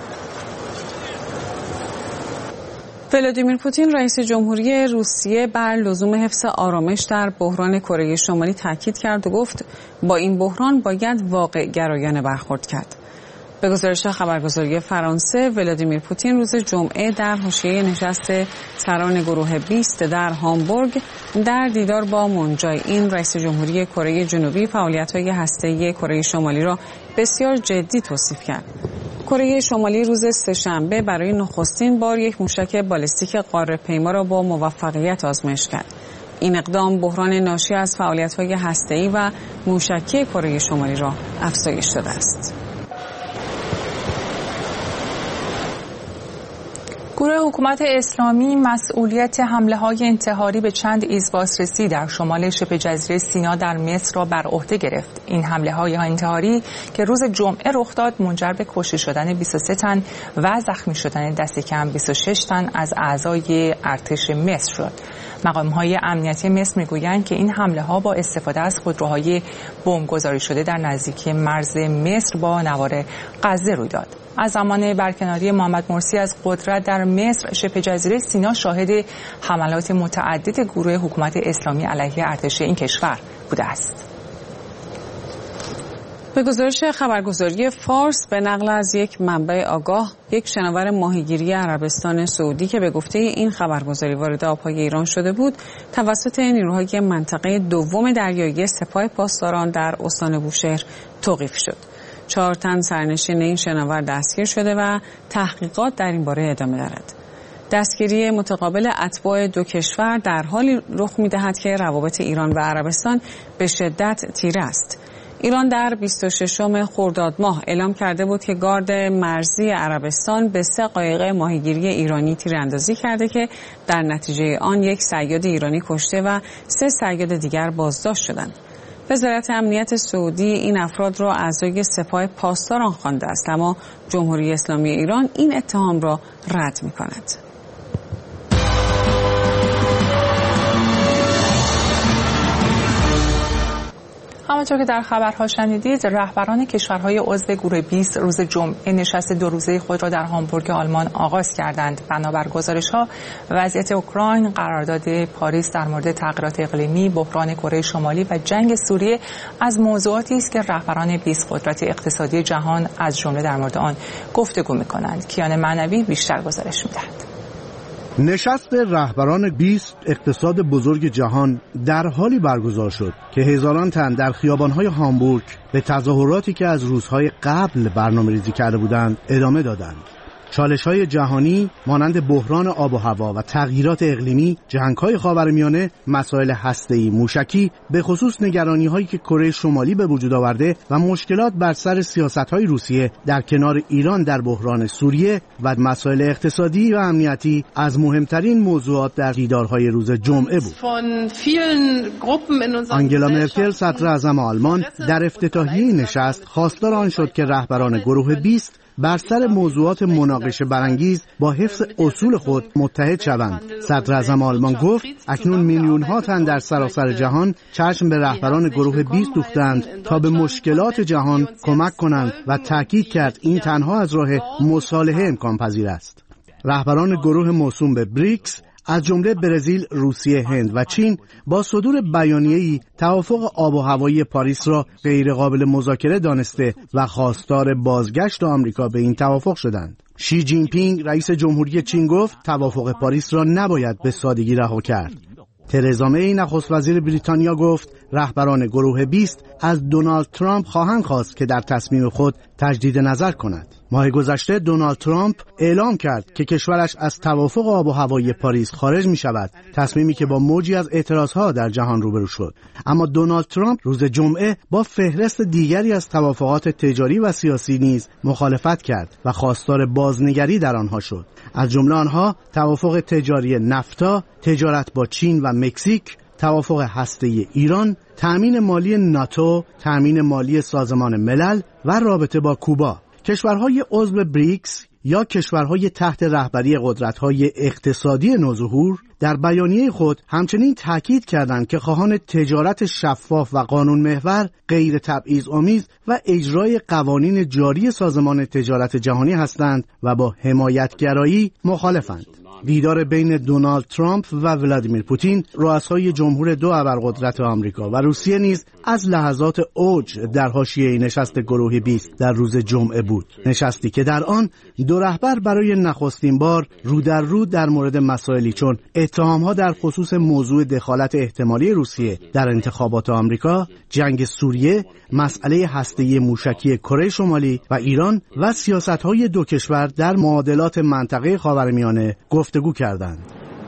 ولادیمیر پوتین رئیس جمهوری روسیه بر لزوم حفظ آرامش در بحران کره شمالی تاکید کرد و گفت با این بحران باید واقع گرایانه برخورد کرد. به گزارش خبرگزاری فرانسه، ولادیمیر پوتین روز جمعه در حاشیه نشست سران گروه 20 در هامبورگ در دیدار با مون جای این رئیس جمهوری کره جنوبی فعالیت‌های هسته‌ای کره شمالی را بسیار جدی توصیف کرد. کره شمالی روز سه‌شنبه برای نخستین بار یک موشک بالستیک قاره‌پیما را با موفقیت آزمایش کرد. این اقدام بحران ناشی از فعالیت‌های هسته‌ای و موشکی کره شمالی را افزایش داده است. گروه حکومت اسلامی مسئولیت حمله‌های انتحاری به چند ایزبازرسی در شمال شبه جزیره سینا در مصر را بر عهده گرفت. این حمله‌های انتحاری که روز جمعه رخ داد منجر به کشته شدن 23 تن و زخمی شدن دست کم 26 تن از اعضای ارتش مصر شد. مقام‌های امنیتی مصر می‌گویند که این حمله‌ها با استفاده از خودروهای بمب‌گذاری شده در نزدیکی مرز مصر با نوار غزه روی داد. از زمان برکناری محمد مرسی از قدرت در مصر، شبه جزیره سینا شاهد حملات متعدد گروه حکومت اسلامی علیه ارتش این کشور بوده است. به گزارش خبرگزاری فارس به نقل از یک منبع آگاه، یک شناور ماهیگیری عربستان سعودی که به گفته این خبرگزاری وارد آبهای ایران شده بود، توسط نیروهای منطقه دوم دریایی سپاه پاسداران در استان بوشهر توقیف شد. 4 تن سرنشین این شناور دستگیر شده و تحقیقات در این باره ادامه دارد. دستگیری متقابل اتباع دو کشور در حالی رخ می‌دهد که روابط ایران و عربستان به شدت تیره است. ایران در 26 خرداد ماه اعلام کرده بود که گارد مرزی عربستان به 3 قایق ماهیگیری ایرانی تیراندازی کرده که در نتیجه آن 1 صیاد ایرانی کشته و 3 صیاد دیگر بازداشت شدند. وزارت امنیت سعودی این افراد را اعضای سپاه پاسداران خوانده است، اما جمهوری اسلامی ایران این اتهام را رد می‌کند. همانطور که در خبرها شنیدید، رهبران کشورهای عضو گروه 20 روز جمعه نشست 2 روزه خود را در هامبورگ آلمان آغاز کردند. بنابر گزارش‌ها، وضعیت اوکراین، قرارداد پاریس در مورد تغییرات اقلیمی، بحران کره شمالی و جنگ سوریه از موضوعاتی است که رهبران 20 قدرت اقتصادی جهان از جمله در مورد آن گفتگو می‌کنند. کیان معنوی بیشتر گزارش می‌دهد. نشست رهبران 20 اقتصاد بزرگ جهان در حالی برگزار شد که هزاران تن در خیابان‌های هامبورگ به تظاهراتی که از روزهای قبل برنامه‌ریزی کرده بودند ادامه دادند. چالش‌های جهانی مانند بحران آب و هوا و تغییرات اقلیمی، جنگ‌های خاورمیانه، مسائل هسته‌ای، موشکی، به خصوص نگرانی‌هایی که کره شمالی به وجود آورده و مشکلات بر سر سیاست‌های روسیه در کنار ایران در بحران سوریه و مسائل اقتصادی و امنیتی از مهمترین موضوعات در دیدارهای روز جمعه بود. آنگلا مرکل صدر اعظم آلمان در افتتاحیه نشست خواستار آن شد که رهبران گروه 20 بر سر موضوعات مناقشه برانگیز با حفظ اصول خود متحد شوند. صدر اعظم آلمان گفت اکنون میلیون‌ها تن در سراسر جهان چشم به رهبران گروه 20 دوختند تا به مشکلات جهان کمک کنند و تاکید کرد این تنها از راه مصالحه امکان پذیر است. رهبران گروه موسوم به بریکس از جمله برزیل، روسیه، هند و چین با صدور بیانیه‌ای توافق آب و هوایی پاریس را غیر قابل مذاکره دانسته و خواستار بازگشت آمریکا به این توافق شدند. شی جین پینگ رئیس جمهوری چین گفت توافق پاریس را نباید به سادگی رها کرد. ترزا می نخست وزیر بریتانیا گفت رهبران گروه 20 از دونالد ترامپ خواهند خواست که در تصمیم خود تجدید نظر کند. ماه گذشته دونالد ترامپ اعلام کرد که کشورش از توافق آب و هوایی پاریس خارج می شود، تصمیمی که با موجی از اعتراضها در جهان روبرو شد. اما دونالد ترامپ روز جمعه با فهرست دیگری از توافقات تجاری و سیاسی نیز مخالفت کرد و خواستار بازنگری در آنها شد. از جمله آنها توافق تجاری نفتا، تجارت با چین و مکزیک، توافق هسته‌ای ایران، تأمین مالی ناتو، تأمین مالی سازمان ملل و رابطه با کوبا. کشورهای عضو بریکس یا کشورهای تحت رهبری قدرت‌های اقتصادی نوظهور در بیانیه خود همچنین تاکید کردند که خواهان تجارت شفاف و قانون محور، غیر تبعیض‌آمیز و اجرای قوانین جاری سازمان تجارت جهانی هستند و با حمایتگرایی مخالفند. دیدار بین دونالد ترامپ و ولادیمیر پوتین، رؤسای جمهور 2 ابرقدرت آمریکا و روسیه نیز از لحظات اوج در حاشیه نشست گروه 20 در روز جمعه بود. نشستی که در آن 2 رهبر برای نخستین بار رو در رو در مورد مسائلی چون اتهام‌ها در خصوص موضوع دخالت احتمالی روسیه در انتخابات آمریکا، جنگ سوریه، مسئله هسته‌ای موشکی کره شمالی و ایران و سیاست‌های 2 کشور در معادلات منطقه خاورمیانه گفتگو کردند.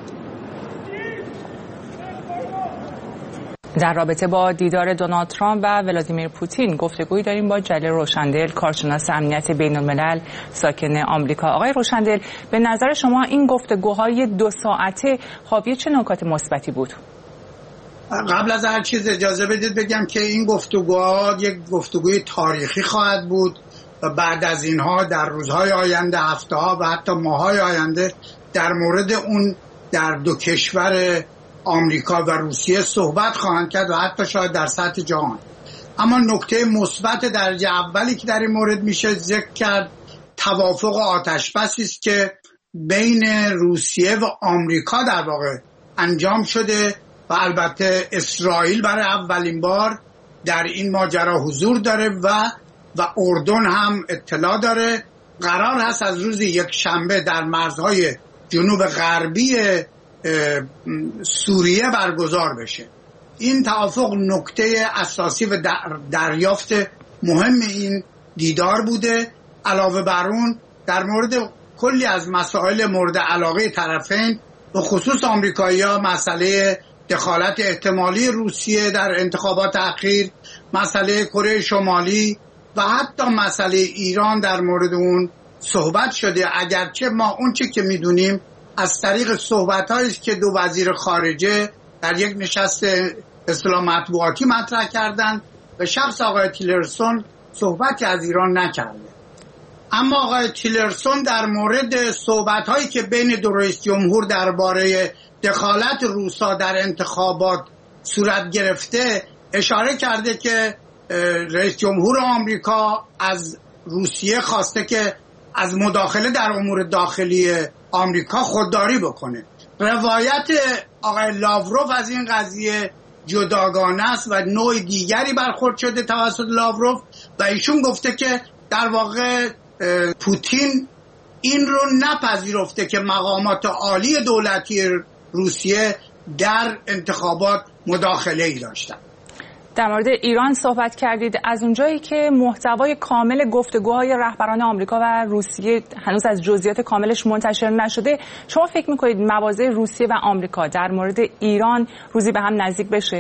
در رابطه با دیدار دونالد ترامپ و ولادیمیر پوتین گفتگویی داریم با جلیل روشندل، کارشناس امنیت بین‌الملل ساکن آمریکا. آقای روشندل، به نظر شما این گفتگوهای 2 ساعته حاوی چه نکات مثبتی بود؟ قبل از هر چیز اجازه بدید بگم که این گفتگوها یک گفتگوی تاریخی خواهد بود و بعد از اینها در روزهای آینده، هفته‌ها و حتی ماه‌های آینده در مورد اون در 2 کشور آمریکا و روسیه صحبت خواهند کرد و حتی شاید در سطح جهان. اما نکته مثبت درجه اولی که در این مورد میشه ذکر کرد توافق آتشبسی است که بین روسیه و آمریکا در واقع انجام شده و البته اسرائیل برای اولین بار در این ماجرا حضور داره و اردن هم اطلاع داره. قرار هست از روز یکشنبه در مرزهای جنوب غربی سوریه برگزار بشه. این توافق نکته اساسی و دریافت مهم این دیدار بوده. علاوه بر اون در مورد کلی از مسائل مورد علاقه طرفین و خصوص آمریکایی‌ها، مسئله دخالت احتمالی روسیه در انتخابات اخیر مسئله کره شمالی و حتی مسئله ایران در مورد اون صحبت شده، اگرچه ما اون چی که میدونیم از طریق صحبت‌هایی که دو وزیر خارجه در یک نشست اصطلاح مطبوعاتی مطرح کردند و شخص آقای تیلرسون صحبتی از ایران نکرده. اما آقای تیلرسون در مورد صحبت‌هایی که بین دو رئیس جمهور درباره دخالت روسا در انتخابات صورت گرفته اشاره کرده که رئیس جمهور آمریکا از روسیه خواسته که از مداخله در امور داخلی آمریکا خودداری بکنه. روایت آقای لاوروف از این قضیه جداگانه است و نوع دیگری برخورد شده توسط لاوروف و ایشون گفته که در واقع پوتین این رو نپذیرفته که مقامات عالی دولتی روسیه در انتخابات مداخله ای داشتن. در مورد ایران صحبت کردید. از اونجایی که محتوای کامل گفتگوهای رهبران آمریکا و روسیه هنوز از جزئیات کاملش منتشر نشده، شما فکر میکنید مواضع روسیه و آمریکا در مورد ایران روزی به هم نزدیک بشه؟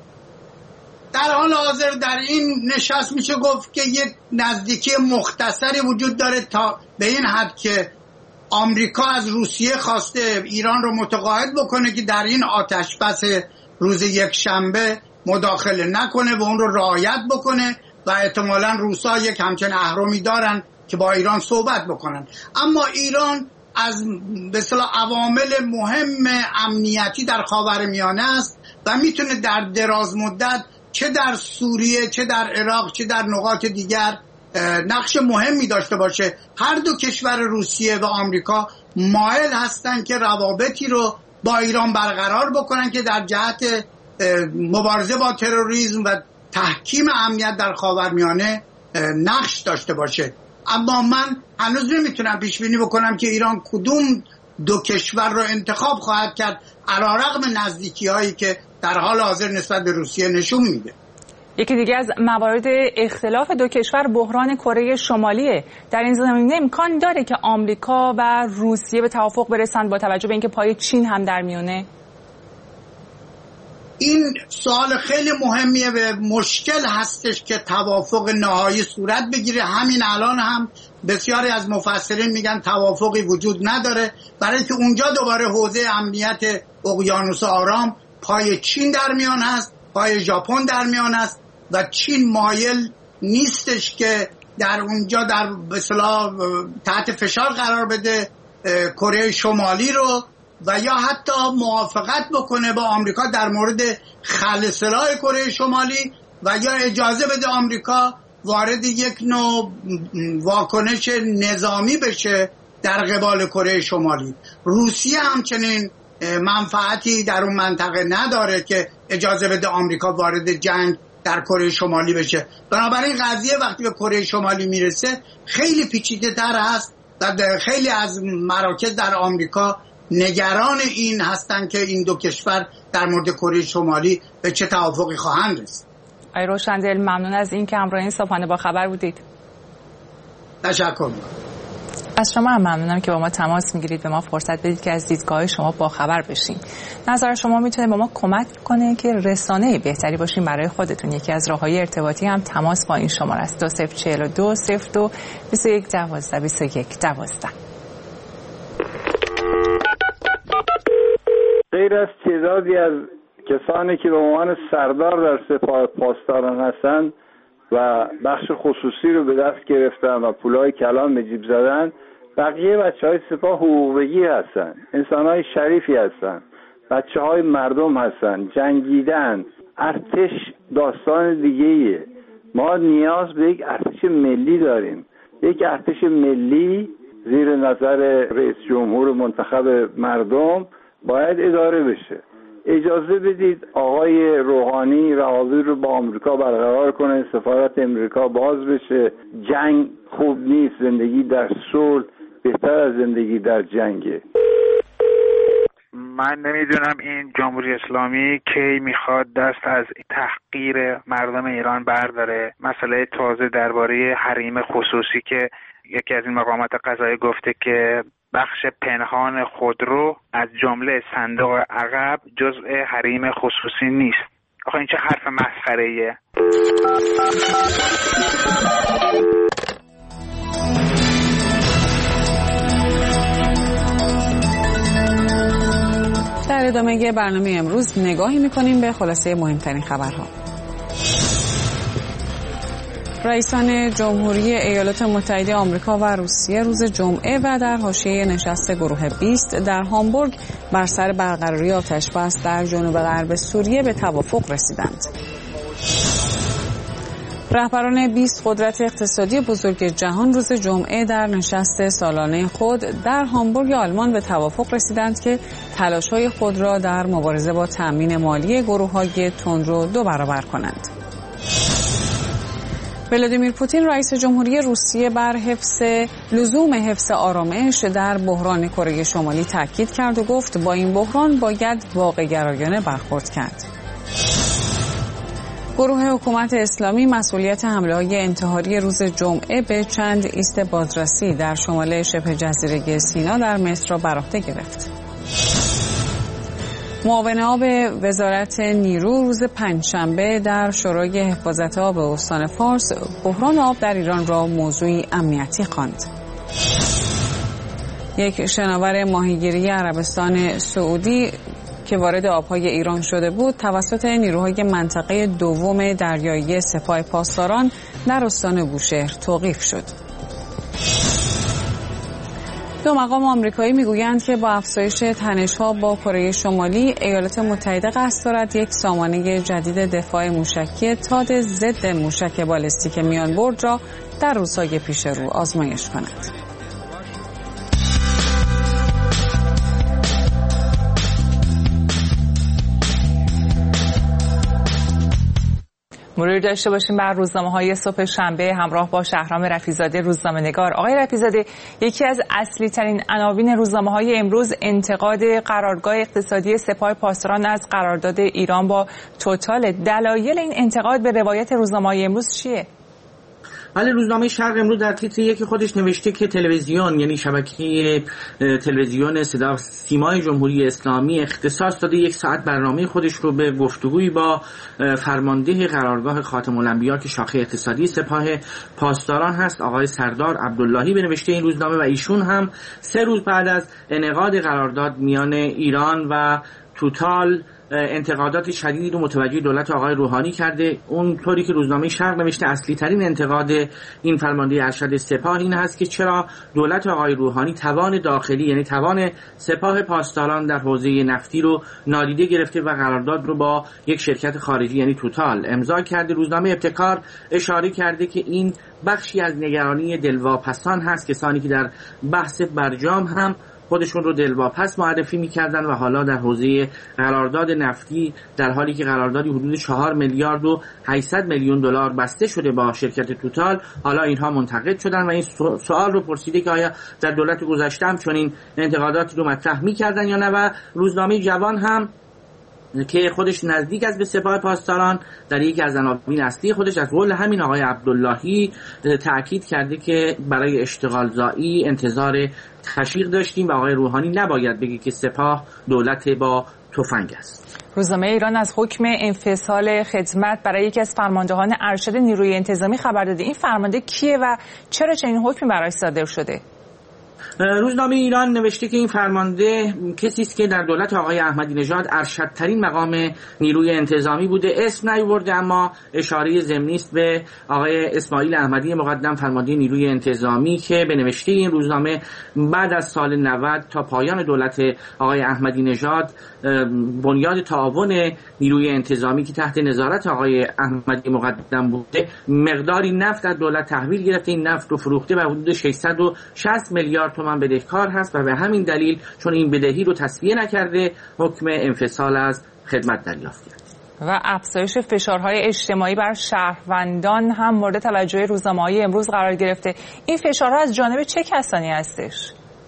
در حال حاضر در این نشست میشه گفت که یک نزدیکی مختصری وجود داره، تا به این حد که آمریکا از روسیه خواسته ایران رو متقاعد بکنه که در این آتش بس روز یک شنبه مداخله نکنه و اون رو رعایت بکنه و احتمالاً روسا یک همچین اهرمی دارن که با ایران صحبت بکنن. اما ایران از به اصطلاح عوامل مهم امنیتی در خاورمیانه است و میتونه در دراز مدت چه در سوریه، چه در عراق، چه در نقاط دیگر نقش مهمی داشته باشه. هر دو کشور روسیه و آمریکا مایل هستن که روابطی رو با ایران برقرار بکنن که در جهت مبارزه با تروریسم و تحکیم امنیت در خاورمیانه نقش داشته باشه. اما من هنوز نمیتونم پیش بینی بکنم که ایران کدوم دو کشور رو انتخاب خواهد کرد، علیرغم نزدیکی هایی که در حال حاضر نسبت به روسیه نشون میده. یکی دیگه از موارد اختلاف دو کشور بحران کره شمالیه. در این زمینه امکان داره که آمریکا و روسیه به توافق برسند با توجه به اینکه پای چین هم در میونه؟ این سوال خیلی مهمیه و مشکل هستش که توافق نهایی صورت بگیره. همین الان هم بسیاری از مفسرین میگن توافقی وجود نداره، برای که اونجا دوباره حوزه امنیت اقیانوس آرام پای چین در میان هست، پای ژاپن در میان است و چین مایل نیستش که در اونجا در به اصطلاح تحت فشار قرار بده کره شمالی رو و یا حتی موافقت بکنه با آمریکا در مورد خلع سلاح کره شمالی و یا اجازه بده آمریکا وارد یک نوع واکنش نظامی بشه در قبال کره شمالی. روسیه همچنین منفعتی در اون منطقه نداره که اجازه بده آمریکا وارد جنگ در کره شمالی بشه. بنابراین قضیه وقتی به کره شمالی میرسه خیلی پیچیده تر هست و خیلی از مراکز در آمریکا نگران این هستن که این دو کشور در مورد کره شمالی به چه توافقی خواهند رسید. آقای روشندل، ممنون از این که همراه این صبحانه با خبر بودید. تشکر. از شما هم ممنونم که با ما تماس میگیرید، به ما فرصت بدید که از دیدگاه شما با خبر بشیم. نظر شما میتونه به ما کمک کنه که رسانه بهتری باشیم برای خودتون. یکی از راههای ارتباطی هم تماس با این شماره است: 2042 02 21 12 21 12. غیر از تعدادی از کسانی که به عنوان سردار در سپاه پاسداران هستند و بخش خصوصی رو به دست گرفتن و پولای کلان به جیب زدن، بقیه بچه‌های سپاه حقوقی هستن، انسان‌های شریفی هستن، بچه‌های مردم هستن، جنگیدن. ارتش داستان دیگه‌ایه. ما نیاز به یک ارتش ملی داریم. یک ارتش ملی زیر نظر رئیس جمهور منتخب مردم باید اداره بشه. اجازه بدید آقای روحانی روابط رو با آمریکا برقرار کنه، سفارت امریکا باز بشه. جنگ خوب نیست، زندگی در صلح بهتر از زندگی در جنگه. من نمیدونم این جمهوری اسلامی کی میخواد دست از تحقیر مردم ایران برداره. مسئله تازه درباره حریم خصوصی که یکی از این مقامات قضایی گفته که بخش پنهان خودرو از جمله صندوق عقب جزء حریم خصوصی نیست. آخه این چه حرف مسخره‌ایه؟ در ادامه برنامه امروز نگاهی می‌کنیم به خلاصه مهمترین خبرها. رئیسان جمهوری ایالات متحده آمریکا و روسیه روز جمعه و در حاشیه نشست گروه 20 در هامبورگ بر سر برقراری آتش‌بس در جنوب غرب سوریه به توافق رسیدند. رهبران 20 قدرت اقتصادی بزرگ جهان روز جمعه در نشست سالانه خود در هامبورگ آلمان به توافق رسیدند که تلاش‌های خود را در مبارزه با تأمین مالی گروه‌های تندرو 2 برابر کنند. ولادیمیر پوتین رئیس جمهوری روسیه بر لزوم حفظ آرامش در بحران کره شمالی تاکید کرد و گفت با این بحران باید واقع‌گرایانه برخورد کرد. گروه حکومت اسلامی مسئولیت حمله‌های انتحاری روز جمعه به چند ایست بازرسی در شمال شبه جزیره سینا در مصر را بر عهده گرفت. معاون آب وزارت نیرو روز پنجشنبه در شورای حفاظت آب استان فارس بحران آب در ایران را موضوعی امنیتی خواند. یک شناور ماهیگیری عربستان سعودی که وارد آبهای ایران شده بود توسط نیروهای منطقه دوم دریایی سپاه پاسداران در استان بوشهر توقیف شد. 2 مقام آمریکایی میگویند که با افزایش تنش‌ها با کره شمالی ایالات متحده قصد دارد یک سامانه جدید دفاع موشکی تاد ضد موشک بالستیک میانبرد را در روزهای پیش رو آزمایش کند. مرور داشته باشیم بر روزنامه‌های صبح شنبه همراه با شهرام رفیع‌زاده روزنامه‌نگار. آقای رفیع‌زاده، یکی از اصلی ترین عناوین روزنامه‌های امروز انتقاد قرارگاه اقتصادی سپاه پاسداران از قرارداد ایران با توتال. دلایل این انتقاد به روایت روزنامه‌های امروز چیه؟ ولی روزنامه شرق امروز در تیتر یکی خودش نوشته که تلویزیون، یعنی شبکه تلویزیون صدا سیمای جمهوری اسلامی اختصاص داده 1 ساعت برنامه خودش رو به گفتگویی با فرمانده قرارگاه خاتم الانبیا که شاخه اقتصادی سپاه پاسداران هست، آقای سردار عبداللهی به نوشته این روزنامه، و ایشون هم 3 روز بعد از انعقاد قرارداد میان ایران و توتال انتقادات شدیدی رو متوجه دولت آقای روحانی کرده. اونطوری که روزنامه شرق نوشته اصلی ترین انتقاد این فرمانده ارشد سپاه این هست که چرا دولت آقای روحانی توان داخلی، یعنی توان سپاه پاسداران در حوزه نفتی رو نادیده گرفته و قرارداد رو با یک شرکت خارجی یعنی توتال امضا کرده. روزنامه ابتکار اشاره کرده که این بخشی از نگرانی دلواپسان هست، کسانی که در بحث برجام هم خودشون رو دلواپس معرفی می‌کردن و حالا در حوزه قرارداد نفتی در حالی که قراردادی حدود 4 میلیارد و 800 میلیون دلار بسته شده با شرکت توتال، حالا اینها منتقد شدن و این سوال رو پرسیده که آیا در دولت گذشته هم چنین انتقاداتی رو مطرح می‌کردن یا نه. و روزنامه جوان هم که خودش نزدیک است به سپاه پاسداران در یکی از عناوین اصلی خودش از قول همین آقای عبداللهی تأکید کرده که برای اشتغال زایی انتظار تشویق داشتیم و آقای روحانی نباید بگه که سپاه دولت با تفنگ است. روزنامه ایران از حکم انفصال خدمت برای یکی از فرماندهان ارشد نیروی انتظامی خبر داده. این فرمانده کیه و چرا چنین حکمی برایش صادر شده؟ روزنامه ایران نوشته که این فرمانده کسی است که در دولت آقای احمدی نژاد ارشدترین مقام نیروی انتظامی بوده. اسم نیاورده اما اشاره ضمنی است به آقای اسماعیل احمدی مقدم فرمانده نیروی انتظامی که به نوشته این روزنامه بعد از سال 90 تا پایان دولت آقای احمدی نژاد بنیاد تعاون نیروی انتظامی که تحت نظارت آقای احمدی مقدم بوده مقداری نفت از دولت تحویل گرفته، این نفت رو فروخته و حدود 660 میلیارد تومان بدهکار هست و به همین دلیل چون این بدهی رو تسویه نکرده حکم انفصال از خدمت دریافت کرد. و افزایش فشارهای اجتماعی بر شهروندان هم مورد توجه روزنامه‌های امروز قرار گرفته. این فشارها از جانب چه کسانی هستش؟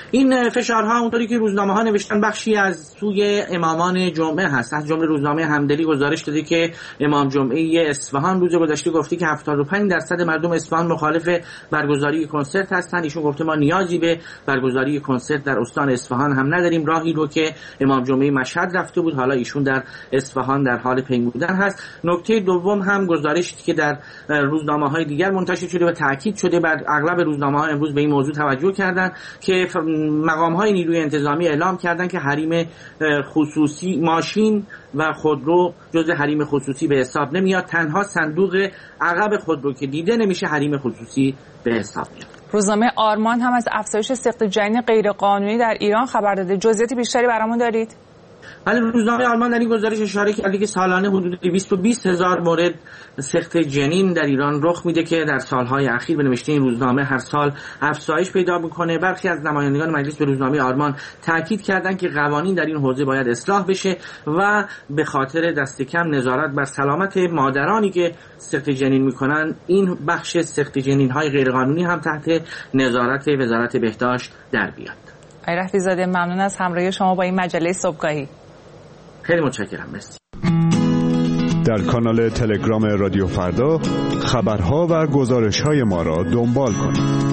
این فشارها اونطوری که روزنامه‌ها نوشتن بخشی از سوی امامان جمعه هست. از جمله روزنامه همدلی گزارش داده که امام جمعه اصفهان روز گذشته گفته که 75% مردم اصفهان مخالف برگزاری کنسرت هستند. ایشون گفته ما نیازی به برگزاری کنسرت در استان اصفهان هم نداریم. راهی رو که امام جمعه مشهد رفته بود حالا ایشون در اصفهان در حال پیمودن هست. نکته دوم هم گزارشی که در روزنامه‌های دیگر منتشر شده و تاکید شده بر اغلب روزنامه‌ها امروز به این موضوع توجه کردند که مقام‌های نیروی انتظامی اعلام کردند که حریم خصوصی ماشین و خودرو جزء حریم خصوصی به حساب نمیاد. تنها صندوق عقب خودرو که دیده نمیشه حریم خصوصی به حساب میاد. روزنامه آرمان هم از افزایش سقط جنین غیرقانونی در ایران خبر داده. جزئیات بیشتری برامون دارید؟ ولی روزنامه آلمان در این گزارش اشاره کرده که سالانه حدود 220,000 مورد سقط جنین در ایران رخ میده که در سالهای اخیر به نوشته این روزنامه هر سال افزایش پیدا میکنه. برخی از نمایندگان مجلس به روزنامه آلمان تاکید کردند که قوانین در این حوزه باید اصلاح بشه و به خاطر دست کم نظارت بر سلامت مادرانی که سقط جنین میکنن این بخش سقط جنین های غیرقانونی هم تحت نظارت وزارت بهداشت در بیاد. آقای رفیع‌زاده ممنون از همراهی شما با این مجله صبحگاهی. خیلی متشکرم. مرسی. در کانال تلگرام رادیو فردا خبرها و گزارش‌های ما را دنبال کنید.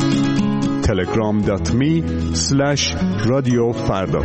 telegram.me/رادیوفردا.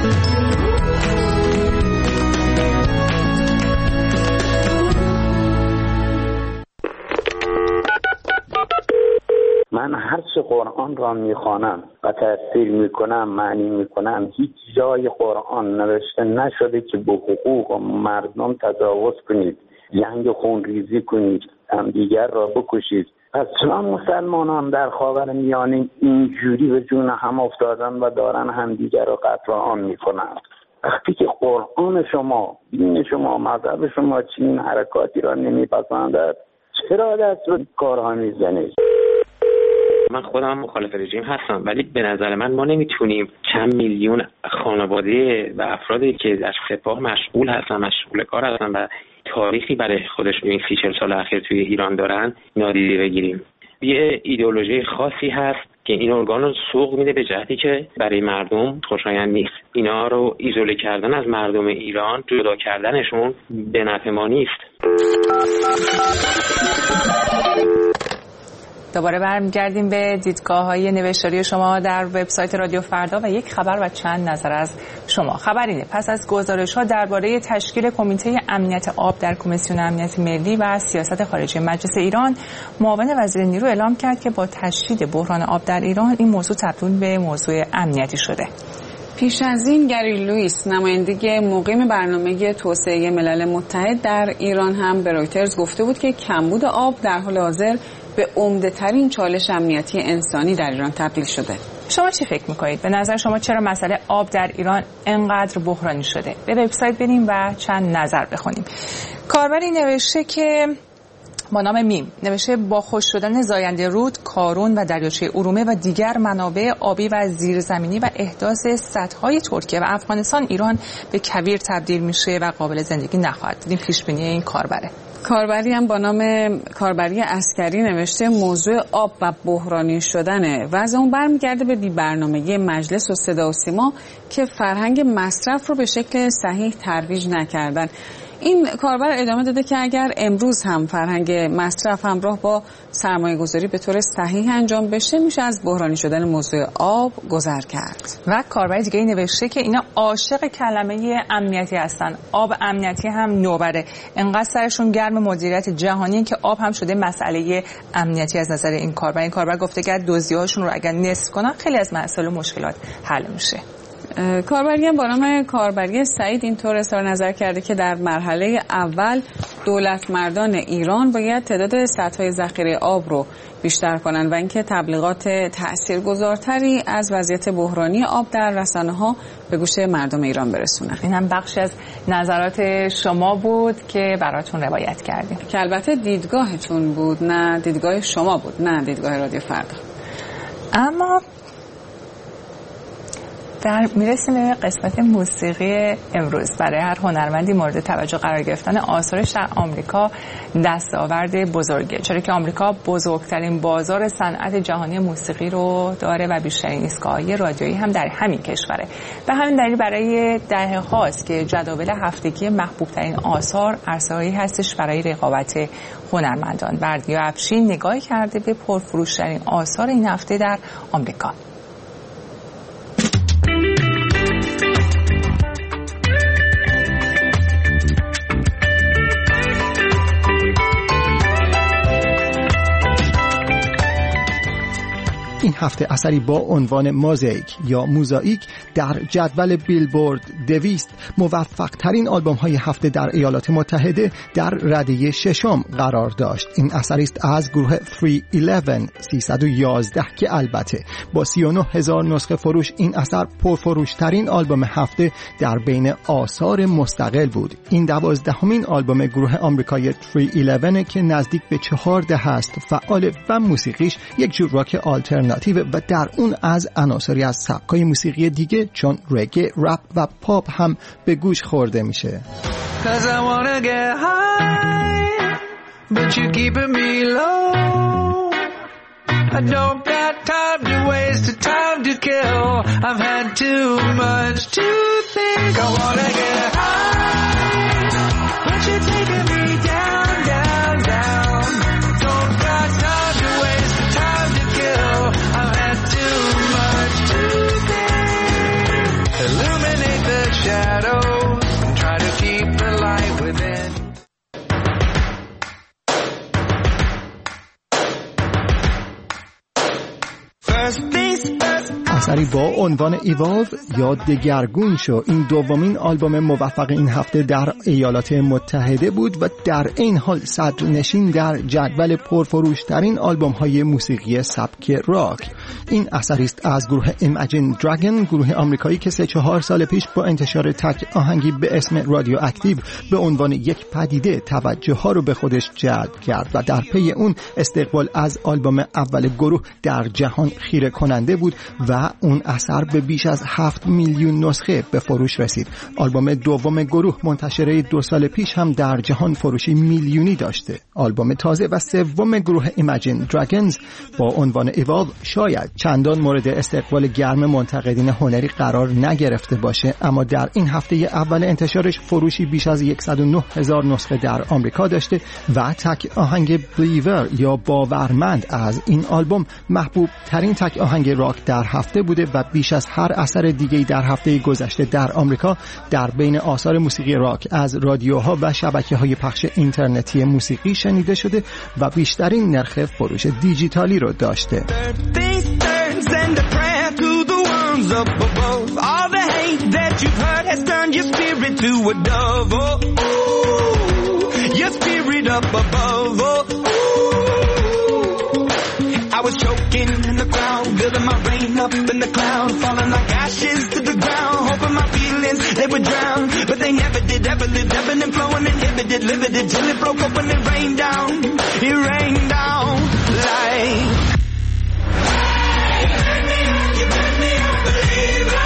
من هر چه قرآن را میخوانم و تفسیر میکنم معنی میکنم هیچ جای قرآن نوشته نشده که به حقوق مردم تجاوز کنید، جنگ خونریزی کنید، همدیگر را بکشید. پس چرا مسلمانان در خاورمیانه اینجوری به جون هم افتادن و دارن همدیگر را قتل عام میکنن؟ وقتی که قرآن شما، دین شما، مذهب شما چنین حرکاتی را نمیپسندد چرا دست به کارها میزنید؟ من خودم مخالف رژیم هستم، ولی به نظر من ما نمیتونیم چند میلیون خانواده و افرادی که در سپاه مشغول هستن، مشغول کار هستن و تاریخی برای خودشون این 30-40 سال اخیر توی ایران دارن نادیده بگیریم. یه ایدئولوژی خاصی هست که این ارگان رو سوق میده به جهتی که برای مردم خوشایند نیست. اینا رو ایزوله کردن از مردم ایران، جدا کردنشون به نفع ما نیست. دوباره برمیگردیم به دیدگاه‌های نوشتاری شما در وبسایت رادیو فردا و یک خبر و چند نظر از شما. خبر اینه پس از گزارش‌ها درباره تشکیل کمیته امنیت آب در کمیسیون امنیت ملی و سیاست خارجی مجلس ایران، معاون وزیر نیرو اعلام کرد که با تشدید بحران آب در ایران این موضوع تبدیل به موضوع امنیتی شده. پیش از این گری لوئیس نماینده مقیم برنامه توسعه ملل متحد در ایران هم به رویترز گفته بود که کمبود آب در حال حاضر به عمده‌ترین چالش امنیتی انسانی در ایران تبدیل شده. شما چی فکر می‌کنید؟ به نظر شما چرا مسئله آب در ایران انقدر بحرانی شده؟ به وبسایت بریم و چند نظر بخونیم. کاربری نوشته که با نام میم نوشته با خشک شدن زاینده رود، کارون و دریاچه ارومه و دیگر منابع آبی و زیرزمینی و احداث سدهای ترکیه و افغانستان، ایران به کویر تبدیل میشه و قابل زندگی نخواهد. دیدیم پیش بینی این کاربره. کاربری هم با نام کاربری عسکری نوشته موضوع آب و بحرانی شدن وضع اون برمیگرده به بی برنامگی مجلس و صدا و سیما که فرهنگ مصرف رو به شکل صحیح ترویج نکردن. این کاربر ادامه داده که اگر امروز هم فرهنگ مصرف همراه با سرمایه گذاری به طور صحیح انجام بشه میشه از بحرانی شدن موضوع آب گذر کرد. و کاربر دیگه نوشته که اینا عاشق کلمه امنیتی هستن. آب امنیتی هم نوبره. انقدر سرشون گرم مدیریت جهانی که آب هم شده مسئله امنیتی از نظر این کاربر. این کاربر گفته که دزدی‌هاشون رو اگر نصف کنن خیلی از مسائل و مشکلات حل میشه. کاربری هم با نام کاربری سعید اینطور اظهار نظر کرده که در مرحله اول دولت مردان ایران باید تعداد سدهای ذخیره آب رو بیشتر کنن و اینکه تبلیغات تاثیرگذارتری از وضعیت بحرانی آب در رسانه‌ها به گوش مردم ایران برسونن. این هم بخشی از نظرات شما بود که براتون روایت کردیم که البته دیدگاهتون بود، نه دیدگاه شما بود، نه دیدگاه رادیو فردا. اما میرسیم به قسمت موسیقی امروز. برای هر هنرمندی مورد توجه قرار گرفتن آثارش در آمریکا دستاورد بزرگه، چرا که آمریکا بزرگترین بازار صنعت جهانی موسیقی رو داره و بیشترین ایستگاه‌های رادیویی هم در همین کشوره. به همین دلیل برای دهه هاست که جدول هفتگی محبوب ترین آثار عرصه‌ای هستش برای رقابت هنرمندان. بردیا افشین نگاهی کرده به پرفروش‌ترین آثار این هفته در آمریکا. این هفته اثری با عنوان موزاییک یا موزاییک در جدول بیلبورد 200 موفق ترین آلبوم های هفته در ایالات متحده در رده ششم قرار داشت. این اثری است از گروه 311 که البته با 39,000 نسخه فروش این اثر پرفروش ترین آلبوم هفته در بین آثار مستقل بود. این 12مین آلبوم گروه آمریکایی 311 که نزدیک به 4 دهه است فعال و موسیقیش یک جور راک آلترناتیو و در اون از عناصری از سبکای موسیقی دیگه چون رگه، رپ و پاپ هم به گوش خورده میشه. اثری با عنوان ایوالو یا دگرگون شو این دومین آلبوم موفق این هفته در ایالات متحده بود و در این حال صدرنشین در جدول پرفروشترین آلبوم های موسیقی سبک راک. این اثری است از گروه ایمجین دراگون، گروه آمریکایی که 3-4 سال پیش با انتشار تک آهنگی به اسم رادیو اکتیو به عنوان یک پدیده توجه ها رو به خودش جلب کرد و در پی اون استقبال از آلبوم اول گروه در جهان خیره کننده بود و اون اثر به بیش از 7 میلیون نسخه به فروش رسید. آلبوم دوم گروه منتشره 2 سال پیش هم در جهان فروشی میلیونی داشته. آلبوم تازه و سوم گروه ایمجین دراگونز با عنوان ایوالو شاید چندان مورد استقبال گرم منتقدین هنری قرار نگرفته باشه، اما در این هفته اول انتشارش فروشی بیش از 109,000 نسخه در آمریکا داشته و تک آهنگ بلیور یا باورمند از این آلبوم محبوب ترین تک آهنگ راک در هفته بوده و بیش از هر اثر دیگه‌ای در هفته گذشته در آمریکا در بین آثار موسیقی راک از رادیوها و شبکه‌های پخش اینترنتی موسیقی شنیده شده و بیشترین نرخ فروش دیجیتالی رو داشته. I was choking in the crowd, building my rain up in the cloud, falling like ashes to the ground, hoping my feelings, they would drown, but they never did, ever lived, ebbing and flowing, inhibited, limited, till it broke up when it rained down like... You made me a believer,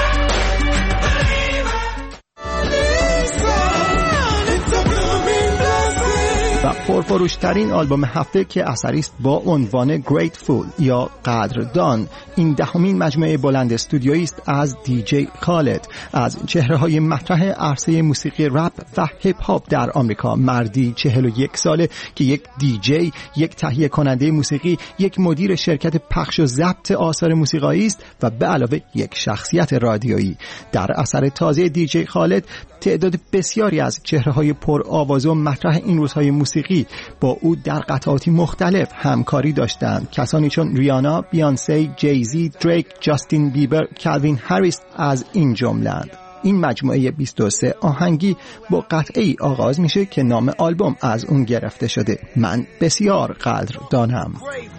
و پرفروشترین آلبوم هفته که اثری است با عنوان گریتفول یا قدردان. این 10مین مجموعه بلند استودیویی است از دیجی خالد، از چهره‌های مطرح عرصه موسیقی رپ و هیپ هاپ در آمریکا. مردی 41 ساله که یک دیجی، یک تهیه کننده موسیقی، یک مدیر شرکت پخش و ضبط آثار موسیقایی است و به علاوه یک شخصیت رادیویی. در اثر تازه دیجی خالد تعداد بسیاری از چهره‌های پر آواز و مطرح این روزهای موسیقی با او در قطعاتی مختلف همکاری داشتند. کسانی چون ریانا، بیانسی، جیزی، دریک، جاستین بیبر، کلوین هریس از این جمله‌اند. این مجموعه 23 آهنگی با قطعه‌ای آغاز میشه که نام آلبوم از اون گرفته شده. من بسیار قدردانم.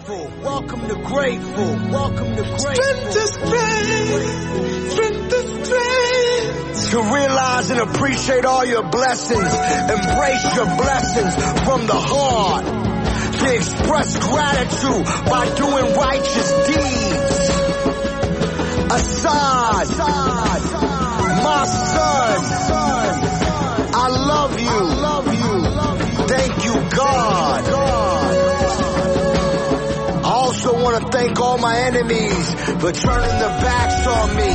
To realize and appreciate all your blessings, embrace your blessings from the heart, to express gratitude by doing righteous deeds. Assad, my son, I love you. Thank you, God. I also want to thank all my enemies for turning their backs on me.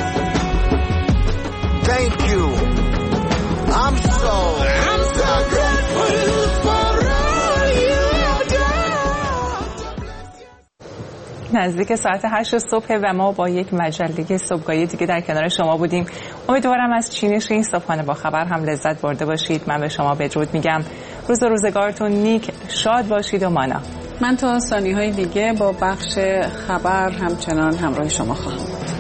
Thank you. I'm so grateful for all you have done. نزدیک ساعت 8 صبح و ما با یک مجله صبحگاهی دیگه در کنار شما بودیم. امیدوارم از چینش این صبحانه با خبر هم لذت برده باشید. من به شما بدرود میگم. روز و روزگارتون نیک، شاد باشید و مانا. من تا ثانیه‌های دیگه با بخش خبر همچنان همراه شما خواهم بود.